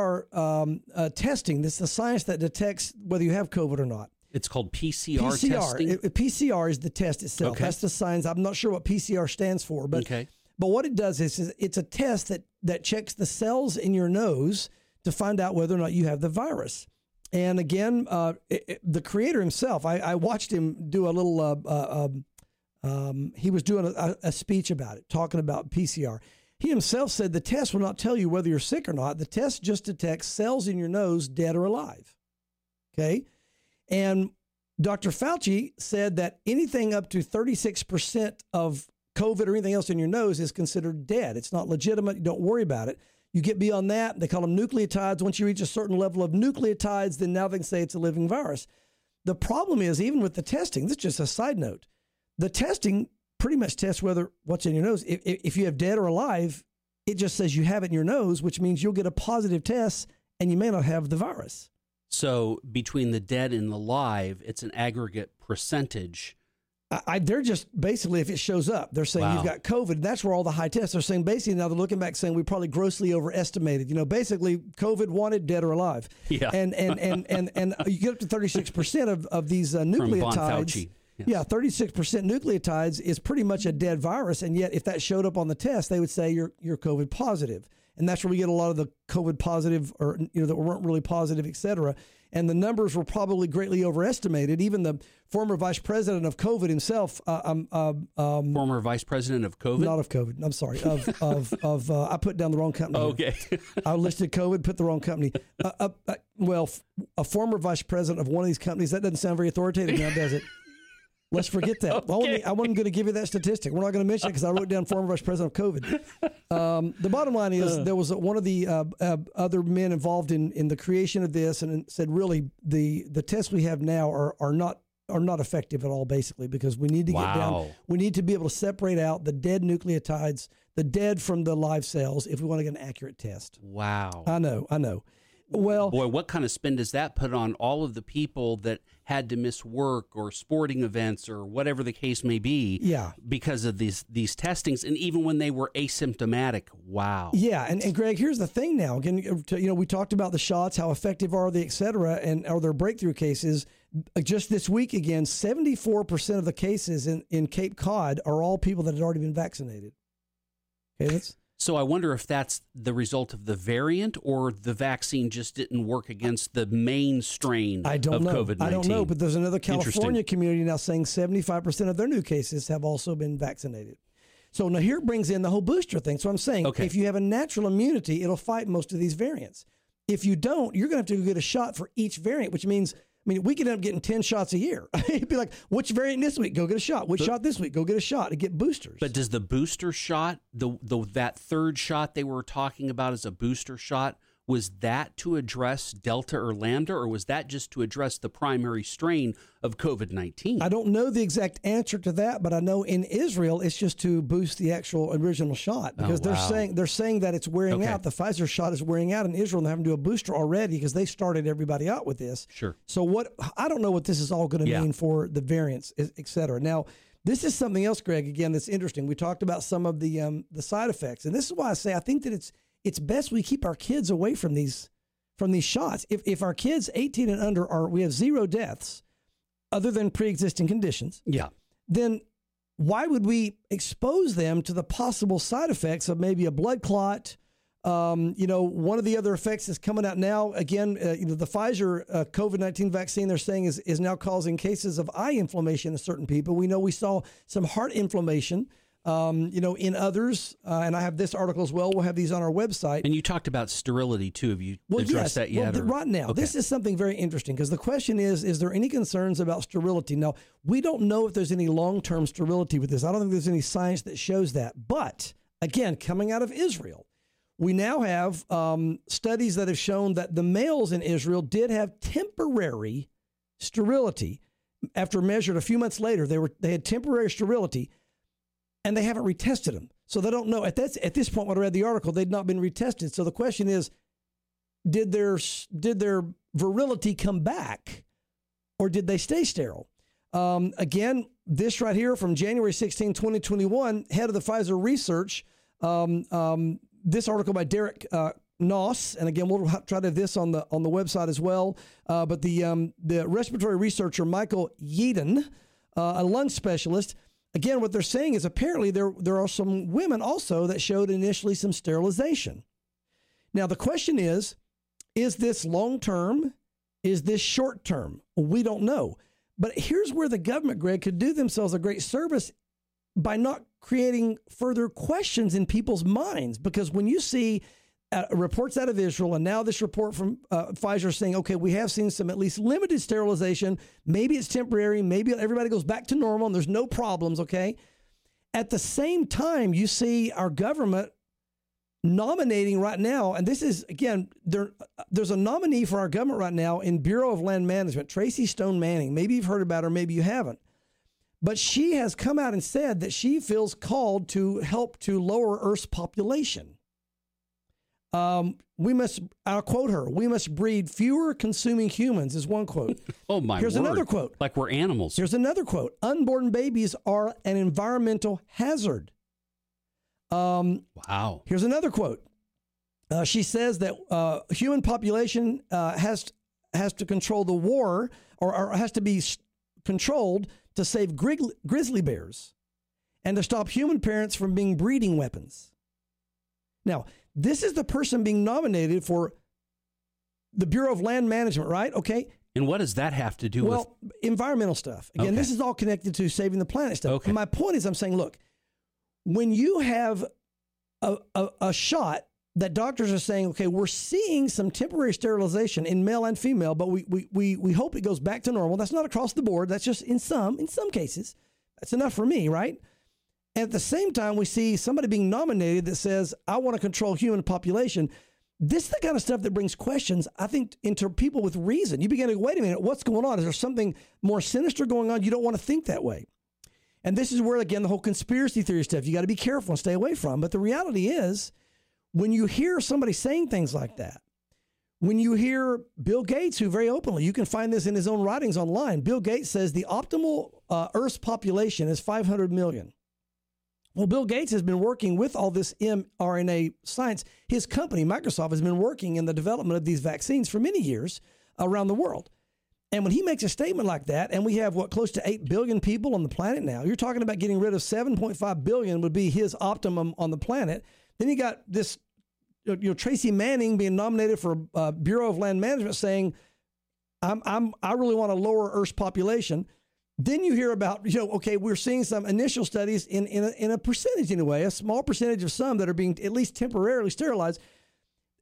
PCR testing, this is the science that detects whether you have COVID or not. It's called PCR testing? PCR is the test itself. Okay. That's the science. I'm not sure what PCR stands for, but okay. But what it does is it's a test that checks the cells in your nose to find out whether or not you have the virus. And again, the creator himself, I watched him do a little, he was doing a speech about it, talking about PCR. He himself said the test will not tell you whether you're sick or not. The test just detects cells in your nose, dead or alive. Okay? And Dr. Fauci said that anything up to 36% of COVID or anything else in your nose is considered dead. It's not legitimate. You don't worry about it. You get beyond that, they call them nucleotides. Once you reach a certain level of nucleotides, then now they can say it's a living virus. The problem is, even with the testing, this is just a side note, the testing pretty much tests what's in your nose. If you have dead or alive, it just says you have it in your nose, which means you'll get a positive test and you may not have the virus. So between the dead and the live, it's an aggregate percentage. They're just basically, if it shows up, they're saying you've got COVID. That's where all the high tests are saying. Basically, now they're looking back saying we probably grossly overestimated. Basically, COVID wanted, dead or alive. Yeah. And you get up to 36% of these nucleotides. From Von Fauci. Yes. Yeah, 36% nucleotides is pretty much a dead virus, and yet if that showed up on the test, they would say you're COVID positive. And that's where we get a lot of the COVID positive, or that weren't really positive, et cetera. And the numbers were probably greatly overestimated. Even the former vice president of COVID himself, former vice president of COVID, not of COVID. I'm sorry, of I put down the wrong company. Okay, I listed COVID, put the wrong company. A former vice president of one of these companies. That doesn't sound very authoritative now, does it? Let's forget that. Okay. I wasn't going to give you that statistic. We're not going to mention it because I wrote down former vice president of COVID. The bottom line is there was one of the other men involved in the creation of this, and said really the tests we have now are not effective at all, basically, because we need to get down. We need to be able to separate out the dead nucleotides, the dead from the live cells, if we want to get an accurate test. Wow. I know. Well, boy, what kind of spin does that put on all of the people that had to miss work or sporting events or whatever the case may be? Yeah. Because of these testings, and even when they were asymptomatic. Wow. Yeah, and Greg, here's the thing. Now, again, we talked about the shots, how effective are they, et cetera, and are there breakthrough cases? Just this week, again, 74% of the cases in Cape Cod are all people that had already been vaccinated. Okay, So I wonder if that's the result of the variant, or the vaccine just didn't work against the main strain of COVID-19. I don't know, but there's another California community now saying 75% of their new cases have also been vaccinated. So now here brings in the whole booster thing. So I'm saying if you have a natural immunity, it'll fight most of these variants. If you don't, you're going to have to go get a shot for each variant, which means, we could end up getting 10 shots a year. It'd be like, which variant this week? Go get a shot. Which shot this week? Go get a shot and get boosters. But does the booster shot, that third shot they were talking about as a booster shot, was that to address Delta or Lambda, or was that just to address the primary strain of COVID-19? I don't know the exact answer to that, but I know in Israel it's just to boost the actual original shot, because they're saying that it's wearing out. The Pfizer shot is wearing out in Israel, and they're having to do a booster already because they started everybody out with this. Sure. So I don't know what this is all going to mean for the variants, et cetera. Now, this is something else, Greg, again, that's interesting. We talked about some of the side effects, and this is why I say I think that it's best we keep our kids away from these shots. If our kids 18 and under we have 0 deaths other than pre-existing conditions. Yeah. Then why would we expose them to the possible side effects of maybe a blood clot? One of the other effects that's coming out now, again, the Pfizer COVID-19 vaccine they're saying is now causing cases of eye inflammation in certain people. We know we saw some heart inflammation in others, and I have this article as well. We'll have these on our website. And you talked about sterility too. Have you addressed that yet? Right now, this is something very interesting, because the question is there any concerns about sterility? Now, we don't know if there's any long-term sterility with this. I don't think there's any science that shows that. But again, coming out of Israel, we now have studies that have shown that the males in Israel did have temporary sterility. After measured a few months later, they had temporary sterility. And they haven't retested them. So they don't know. At this point, when I read the article, they'd not been retested. So the question is, did their virility come back, or did they stay sterile? Again, this right here from January 16, 2021, head of the Pfizer research, this article by Derek Noss, and again, we'll try to have this on the website as well. But the respiratory researcher, Michael Yeadon, a lung specialist, again, what they're saying is apparently there are some women also that showed initially some sterilization. Now, the question is this long-term? Is this short-term? We don't know. But here's where the government, Greg, could do themselves a great service by not creating further questions in people's minds. Because when you see reports out of Israel, and now this report from Pfizer saying, okay, we have seen some at least limited sterilization. Maybe it's temporary. Maybe everybody goes back to normal and there's no problems, okay? At the same time, you see our government nominating right now, and this is, again, there's a nominee for our government right now in Bureau of Land Management, Tracy Stone Manning. Maybe you've heard about her, maybe you haven't. But she has come out and said that she feels called to help to lower Earth's population. I'll quote her, we must breed fewer consuming humans, is one quote. Oh, my Here's word. another quote. Like we're animals. Here's another quote. Unborn babies are an environmental hazard. Wow. Here's another quote. She says that human population has to control the war, or has to be controlled to save grizzly bears and to stop human parents from being breeding weapons. Now, this is the person being nominated for the Bureau of Land Management, right? Okay. And what does that have to do with? Well, environmental stuff. Again, This is all connected to saving the planet stuff. Okay. And my point is, I'm saying, look, when you have a shot that doctors are saying, okay, we're seeing some temporary sterilization in male and female, but we hope it goes back to normal. That's not across the board. That's just in some cases. That's enough for me, right? And at the same time, we see somebody being nominated that says, I want to control human population. This is the kind of stuff that brings questions, I think, into people with reason. You begin to go, wait a minute, what's going on? Is there something more sinister going on? You don't want to think that way. And this is where, again, the whole conspiracy theory stuff, you got to be careful and stay away from. But the reality is, when you hear somebody saying things like that, when you hear Bill Gates, who very openly, you can find this in his own writings online, Bill Gates says the optimal Earth's population is 500 million. Well, Bill Gates has been working with all this mRNA science. His company, Microsoft, has been working in the development of these vaccines for many years around the world. And when he makes a statement like that, and we have, close to 8 billion people on the planet now, you're talking about getting rid of 7.5 billion would be his optimum on the planet. Then you got this, Tracy Manning being nominated for Bureau of Land Management saying, I really want to lower Earth's population. Then you hear about, okay, we're seeing some initial studies in a percentage, in a way, a small percentage of some that are being at least temporarily sterilized.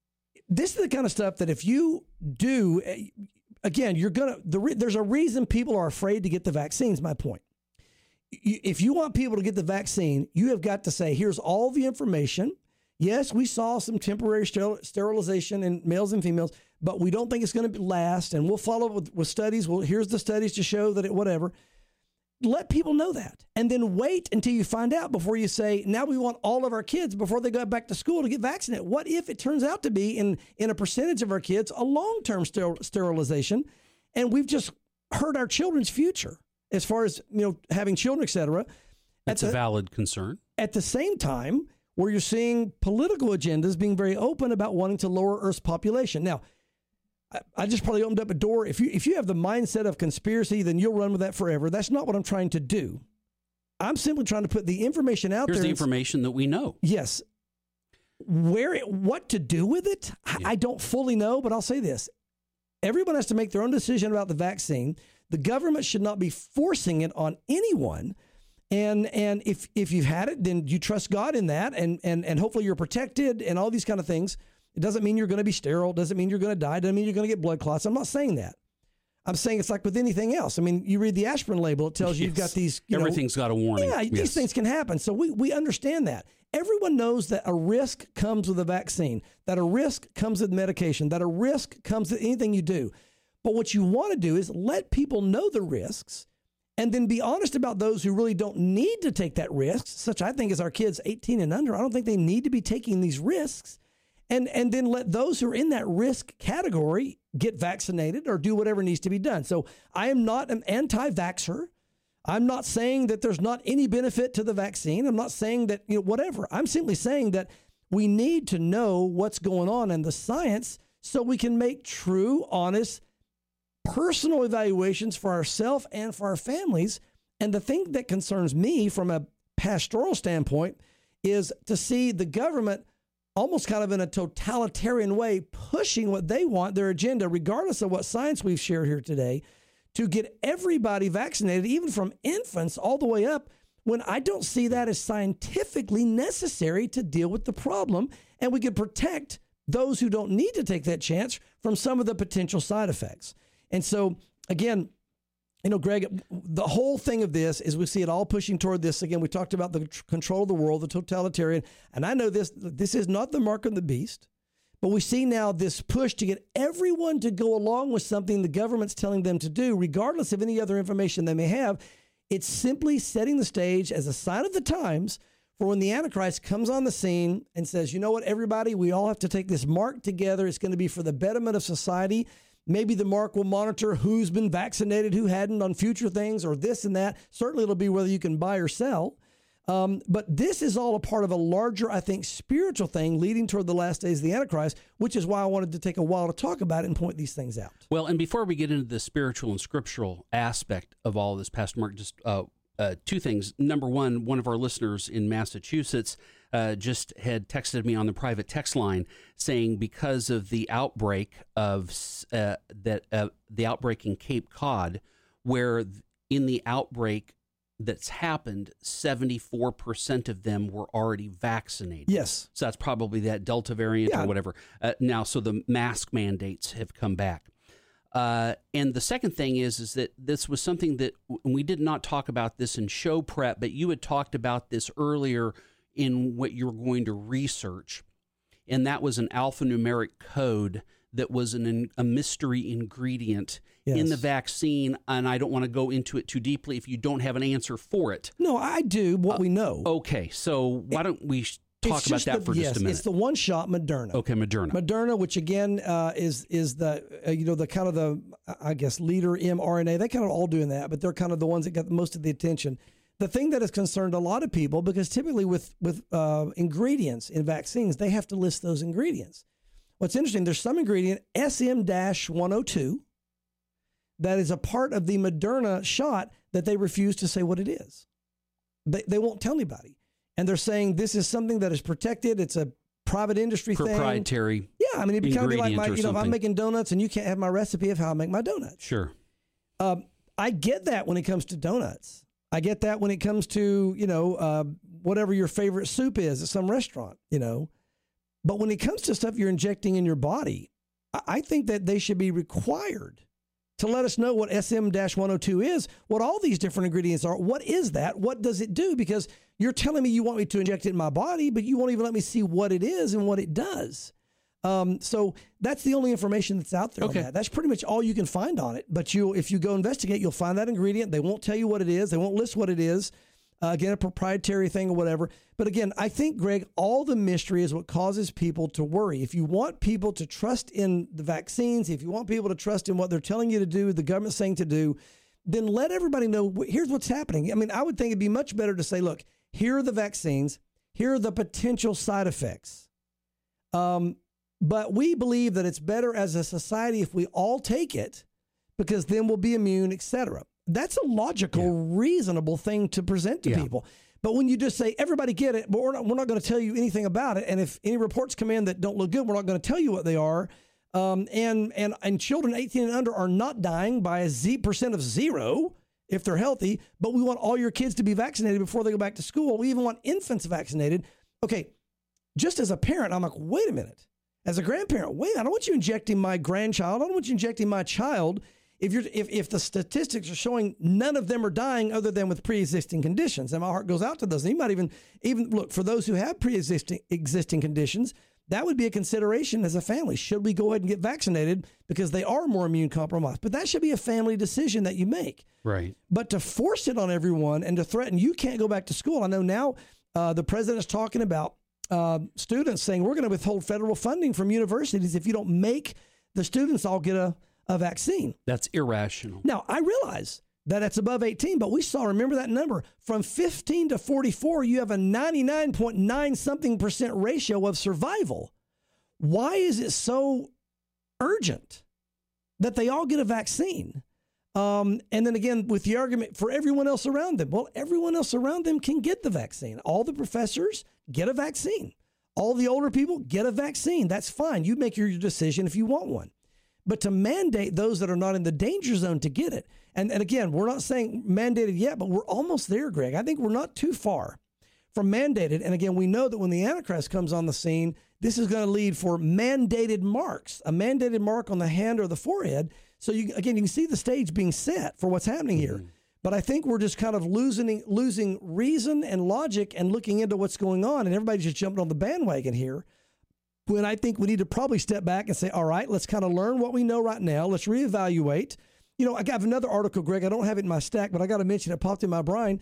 This is the kind of stuff that if you do, again, there's a reason people are afraid to get the vaccines, my point. If you want people to get the vaccine, you have got to say, here's all the information. Yes, we saw some temporary sterilization in males and females, but we don't think it's going to last, and we'll follow with studies. Well, here's the studies to show that whatever. Let people know that, and then wait until you find out before you say, now we want all of our kids before they go back to school to get vaccinated. What if it turns out to be in a percentage of our kids a long-term sterilization, and we've just hurt our children's future as far as having children, et cetera? That's a valid concern. At the same time, where you're seeing political agendas being very open about wanting to lower Earth's population. Now, I just probably opened up a door. If you have the mindset of conspiracy, then you'll run with that forever. That's not what I'm trying to do. I'm simply trying to put the information out there. Here's the information that we know. Yes. What to do with it, I don't fully know, but I'll say this. Everyone has to make their own decision about the vaccine. The government should not be forcing it on anyone. And if you've had it, then you trust God in that, and hopefully you're protected and all these kind of things. It doesn't mean you're going to be sterile. It doesn't mean you're going to die. It doesn't mean you're going to get blood clots. I'm not saying that. I'm saying it's like with anything else. I mean, you read the aspirin label, it tells you you've got these. Everything's got a warning. Yeah, these things can happen. So we understand that. Everyone knows that a risk comes with a vaccine, that a risk comes with medication, that a risk comes with anything you do. But what you want to do is let people know the risks, and then be honest about those who really don't need to take that risk, such I think as our kids 18 and under. I don't think they need to be taking these risks. And then let those who are in that risk category get vaccinated or do whatever needs to be done. So I am not an anti-vaxxer. I'm not saying that there's not any benefit to the vaccine. I'm not saying that, whatever. I'm simply saying that we need to know what's going on in the science so we can make true, honest, personal evaluations for ourselves and for our families. And the thing that concerns me from a pastoral standpoint is to see the government almost kind of in a totalitarian way pushing what they want, their agenda, regardless of what science we've shared here today, to get everybody vaccinated, even from infants all the way up, when I don't see that as scientifically necessary to deal with the problem. And we could protect those who don't need to take that chance from some of the potential side effects. And so, again, Greg, the whole thing of this is we see it all pushing toward this. Again, we talked about the control of the world, the totalitarian. And I know this is not the mark of the beast, but we see now this push to get everyone to go along with something the government's telling them to do, regardless of any other information they may have. It's simply setting the stage as a sign of the times for when the Antichrist comes on the scene and says, you know what, everybody, we all have to take this mark together. It's going to be for the betterment of society. Maybe the mark will monitor who's been vaccinated, who hadn't on future things, or this and that. Certainly it'll be whether you can buy or sell. But this is all a part of a larger, I think, spiritual thing leading toward the last days of the Antichrist, which is why I wanted to take a while to talk about it and point these things out. Well, and before we get into the spiritual and scriptural aspect of all of this, Pastor Mark, just two things. Number one of our listeners in Massachusetts just had texted me on the private text line saying because of the outbreak of the outbreak in Cape Cod, where in the outbreak that's happened, 74% of them were already vaccinated. Yes. So that's probably that Delta variant or whatever. Now, so the mask mandates have come back. And the second thing is that this was something that we did not talk about this in show prep, but you had talked about this earlier in what you were going to research. And that was an alphanumeric code that was a mystery ingredient in the vaccine. And I don't want to go into it too deeply if you don't have an answer for it. No, I do, what we know. Okay, so why don't we talk about that for just a minute? It's the one shot Moderna. Okay, Moderna. Moderna, which again is the the kind of the, I guess, leader mRNA. They kind of all doing that, but they're kind of the ones that got most of the attention. The thing that has concerned a lot of people, because typically with ingredients in vaccines, they have to list those ingredients. What's interesting, there's some ingredient, SM-102, that is a part of the Moderna shot that they refuse to say what it is. They won't tell anybody. And they're saying this is something that is protected. It's a private industry thing. Proprietary. Yeah, I mean, it'd be kind of like if I'm making donuts and you can't have my recipe of how I make my donuts. Sure. I get that when it comes to donuts. I get that when it comes to, whatever your favorite soup is at some restaurant, But when it comes to stuff you're injecting in your body, I think that they should be required to let us know what SM-102 is, what all these different ingredients are. What is that? What does it do? Because you're telling me you want me to inject it in my body, but you won't even let me see what it is and what it does. So that's the only information that's out there on that. That's pretty much all you can find on it. But if you go investigate, you'll find that ingredient. They won't tell you what it is. They won't list what it is. Again, a proprietary thing or whatever. But again, I think, Greg, all the mystery is what causes people to worry. If you want people to trust in the vaccines, if you want people to trust in what they're telling you to do, the government's saying to do, then let everybody know, here's what's happening. I mean, I would think it'd be much better to say, look, here are the vaccines. Here are the potential side effects. But we believe that it's better as a society if we all take it, because then we'll be immune, et cetera. That's a logical, reasonable thing to present to people. But when you just say, everybody get it, but we're not going to tell you anything about it. And if any reports come in that don't look good, we're not going to tell you what they are. And children 18 and under are not dying by a percent of 0 if they're healthy. But we want all your kids to be vaccinated before they go back to school. We even want infants vaccinated. Okay, just as a parent, I'm like, wait a minute. As a grandparent, I don't want you injecting my grandchild. I don't want you injecting my child. If the statistics are showing none of them are dying other than with pre-existing conditions, and my heart goes out to those. And you might even look for those who have pre-existing conditions. That would be a consideration as a family. Should we go ahead and get vaccinated because they are more immune compromised? But that should be a family decision that you make. Right. But to force it on everyone and to threaten you can't go back to school. I know now the president's talking about students saying we're going to withhold federal funding from universities if you don't make the students all get a vaccine. That's irrational. Now, I realize that it's above 18, but we saw, remember that number, from 15 to 44, you have a 99.9 something % ratio of survival. Why is it so urgent that they all get a vaccine? And then again, with the argument for everyone else around them, well, everyone else around them can get the vaccine. All the professors get a vaccine. All the older people get a vaccine. That's fine. You make your decision if you want one. But to mandate those that are not in the danger zone to get it. And again, we're not saying mandated yet, but we're almost there, Greg. I think we're not too far from mandated. And again, we know that when the Antichrist comes on the scene, this is going to lead for mandated marks, a mandated mark on the hand or the forehead. So you can see the stage being set for what's happening here. But I think we're just kind of losing reason and logic and looking into what's going on. And everybody's just jumping on the bandwagon here. When I think we need to probably step back and say, all right, let's kind of learn what we know right now. Let's reevaluate. You know, I got another article, Greg. I don't have it in my stack, but I got to mention it popped in my brain.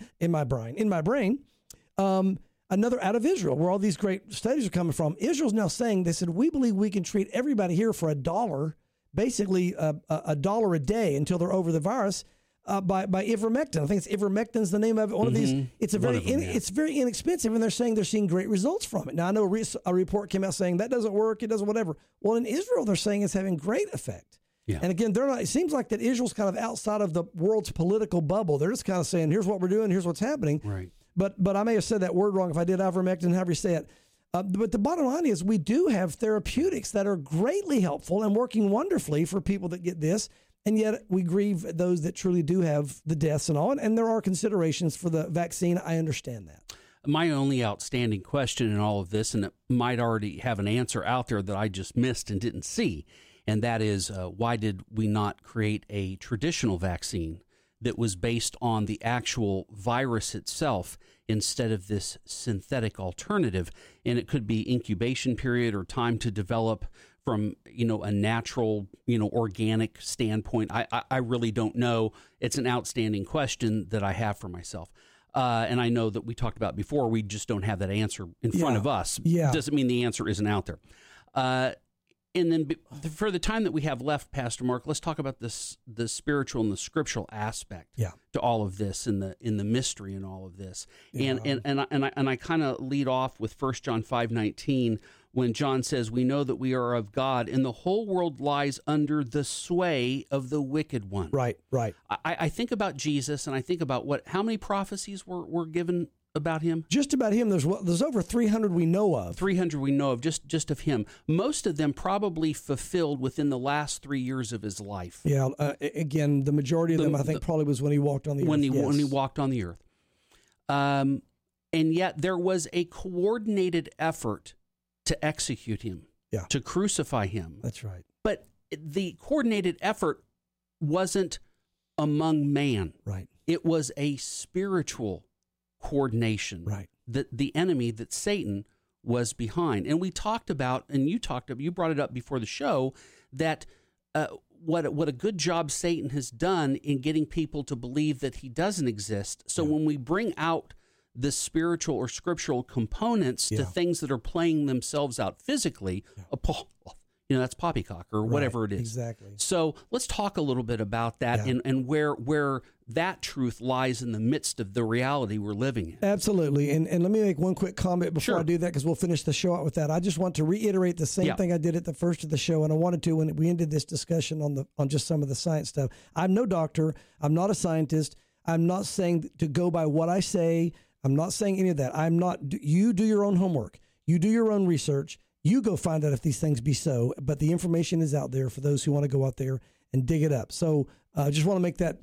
Another out of Israel, where all these great studies are coming from. Israel's now saying, they said, we believe we can treat everybody here for $1, basically $1 a day until they're over the virus. By ivermectin. I think it's ivermectin's the name of it. One of these. It's it's very inexpensive, and they're saying they're seeing great results from it. Now I know a report came out saying that doesn't work. It doesn't whatever. Well, in Israel, they're saying it's having great effect. Yeah. And again, they're not. It seems like that Israel's kind of outside of the world's political bubble. They're just kind of saying, here's what we're doing. Here's what's happening. Right. But I may have said that word wrong if I did ivermectin, however you say it. But the bottom line is we do have therapeutics that are greatly helpful and working wonderfully for people that get this. And yet we grieve those that truly do have the deaths and all. And there are considerations for the vaccine. I understand that. My only outstanding question in all of this, and it might already have an answer out there that I just missed and didn't see, and that is why did we not create a traditional vaccine that was based on the actual virus itself instead of this synthetic alternative? And it could be incubation period or time to develop from, a natural, organic standpoint. I really don't know. It's an outstanding question that I have for myself. And I know that we talked about before, we just don't have that answer in front of us. Yeah. Doesn't mean the answer isn't out there. And then for the time that we have left, Pastor Mark, let's talk about the spiritual and the scriptural aspect to all of this and the mystery in all of this. Yeah. And I kind of lead off with 1 John 5:19 when John says, we know that we are of God and the whole world lies under the sway of the wicked one. Right. I think about Jesus and I think about how many prophecies were given about him? Just about him. There's over 300 we know of. 300 we know of, just of him. Most of them probably fulfilled within the last 3 years of his life. Yeah. Again, the majority of them, I think, probably was when he walked on the earth. When he walked on the earth. And yet there was a coordinated effort to execute him, Yeah. to crucify him. That's right. But the coordinated effort wasn't among man. Right. It was a spiritual coordination. Right. That the enemy, that Satan, was behind. And we talked about, and you brought it up before the show, that what a good job Satan has done in getting people to believe that he doesn't exist. So when we bring out the spiritual or scriptural components to things that are playing themselves out physically, that's poppycock or whatever it is. Exactly. So let's talk a little bit about that and where that truth lies in the midst of the reality we're living in. Absolutely. And let me make one quick comment before I do that, because we'll finish the show out with that. I just want to reiterate the same thing I did at the first of the show, and I wanted to when we ended this discussion on just some of the science stuff. I'm no doctor. I'm not a scientist. I'm not saying to go by what I say. I'm not saying any of that. You do your own homework. You do your own research. You go find out if these things be so, but the information is out there for those who want to go out there and dig it up. So just want to make that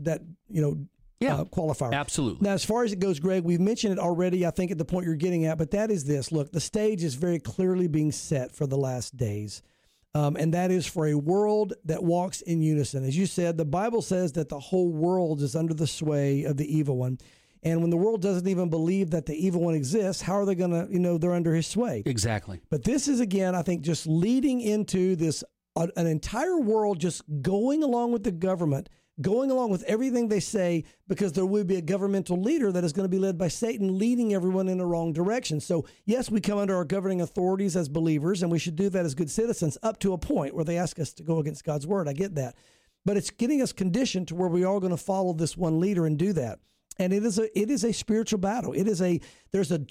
qualifier. Absolutely. Now, as far as it goes, Greg, we've mentioned it already, I think, at the point you're getting at, but that is this. Look, the stage is very clearly being set for the last days, and that is for a world that walks in unison. As you said, the Bible says that the whole world is under the sway of the evil one. And when the world doesn't even believe that the evil one exists, how are they going to, they're under his sway? Exactly. But this is, again, I think, just leading into this, an entire world just going along with the government, going along with everything they say, because there will be a governmental leader that is going to be led by Satan, leading everyone in the wrong direction. So, yes, we come under our governing authorities as believers, and we should do that as good citizens up to a point where they ask us to go against God's word. I get that. But it's getting us conditioned to where we are going to follow this one leader and do that. And it is a spiritual battle. There's a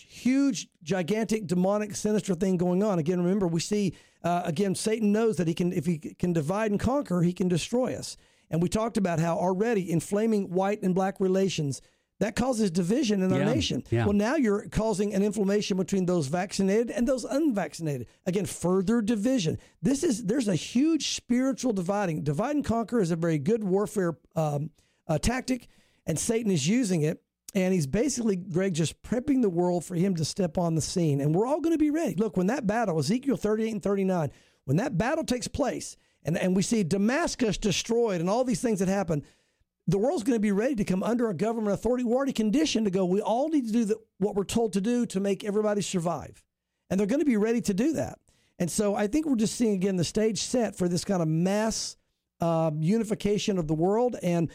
huge, gigantic, sinister thing going on. Again, remember, we see, Satan knows that if he can divide and conquer, he can destroy us. And we talked about how already inflaming white and black relations, that causes division in our nation. Yeah. Well, now you're causing an inflammation between those vaccinated and those unvaccinated. Again, further division. There's a huge spiritual dividing. Divide and conquer is a very good warfare tactic. And Satan is using it, and he's basically, Greg, just prepping the world for him to step on the scene. And we're all going to be ready. Look, when that battle, Ezekiel 38 and 39, when that battle takes place, and we see Damascus destroyed and all these things that happen, the world's going to be ready to come under a government authority. We're already conditioned to go, we all need to do what we're told to do to make everybody survive. And they're going to be ready to do that. And so I think we're just seeing, again, the stage set for this kind of mass unification of the world. And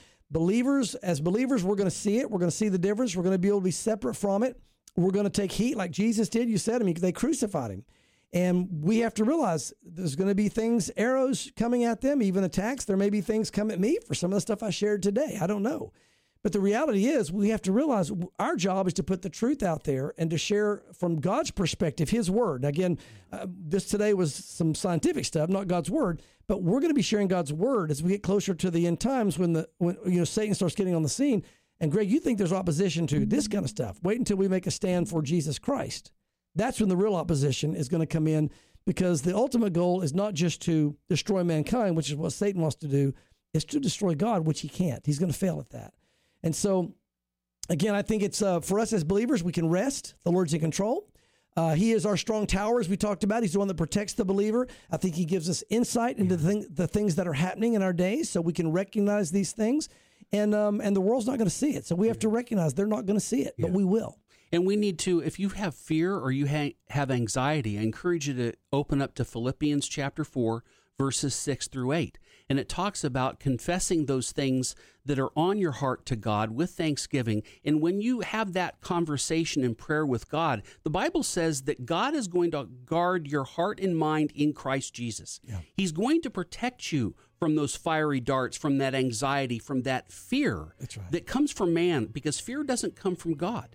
as believers, we're going to see it. We're going to see the difference. We're going to be able to be separate from it. We're going to take heat like Jesus did. You said, they crucified him. And we have to realize there's going to be arrows coming at them, even attacks. There may be things come at me for some of the stuff I shared today. I don't know. But the reality is we have to realize our job is to put the truth out there and to share from God's perspective, his word. Again, this today was some scientific stuff, not God's word, but we're going to be sharing God's word as we get closer to the end times when Satan starts getting on the scene. And Greg, you think there's opposition to this kind of stuff. Wait until we make a stand for Jesus Christ. That's when the real opposition is going to come in, because the ultimate goal is not just to destroy mankind, which is what Satan wants to do, it's to destroy God, which he can't. He's going to fail at that. And so, again, I think it's for us as believers, we can rest. The Lord's in control. He is our strong tower, as we talked about. He's the one that protects the believer. I think he gives us insight into the things that are happening in our days, so we can recognize these things. And the world's not going to see it. So we have to recognize they're not going to see it, but we will. And we need to, if you have fear or you have anxiety, I encourage you to open up to Philippians chapter 4, verses 6 through 8. And it talks about confessing those things that are on your heart to God with thanksgiving. And when you have that conversation in prayer with God, the Bible says that God is going to guard your heart and mind in Christ Jesus. Yeah. He's going to protect you from those fiery darts, from that anxiety, from that fear that comes from man, because fear doesn't come from God.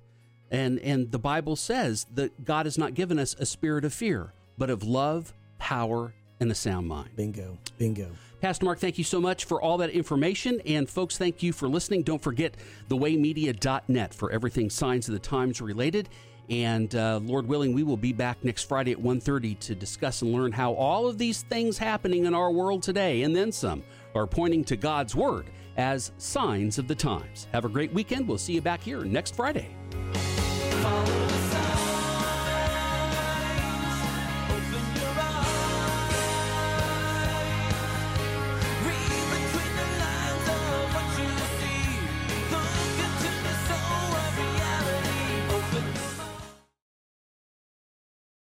And the Bible says that God has not given us a spirit of fear, but of love, power, and a sound mind. Bingo. Pastor Mark, thank you so much for all that information. And folks, thank you for listening. Don't forget thewaymedia.net for everything Signs of the Times related. And Lord willing, we will be back next Friday at 1:30 to discuss and learn how all of these things happening in our world today, and then some, are pointing to God's Word as signs of the times. Have a great weekend. We'll see you back here next Friday. Follow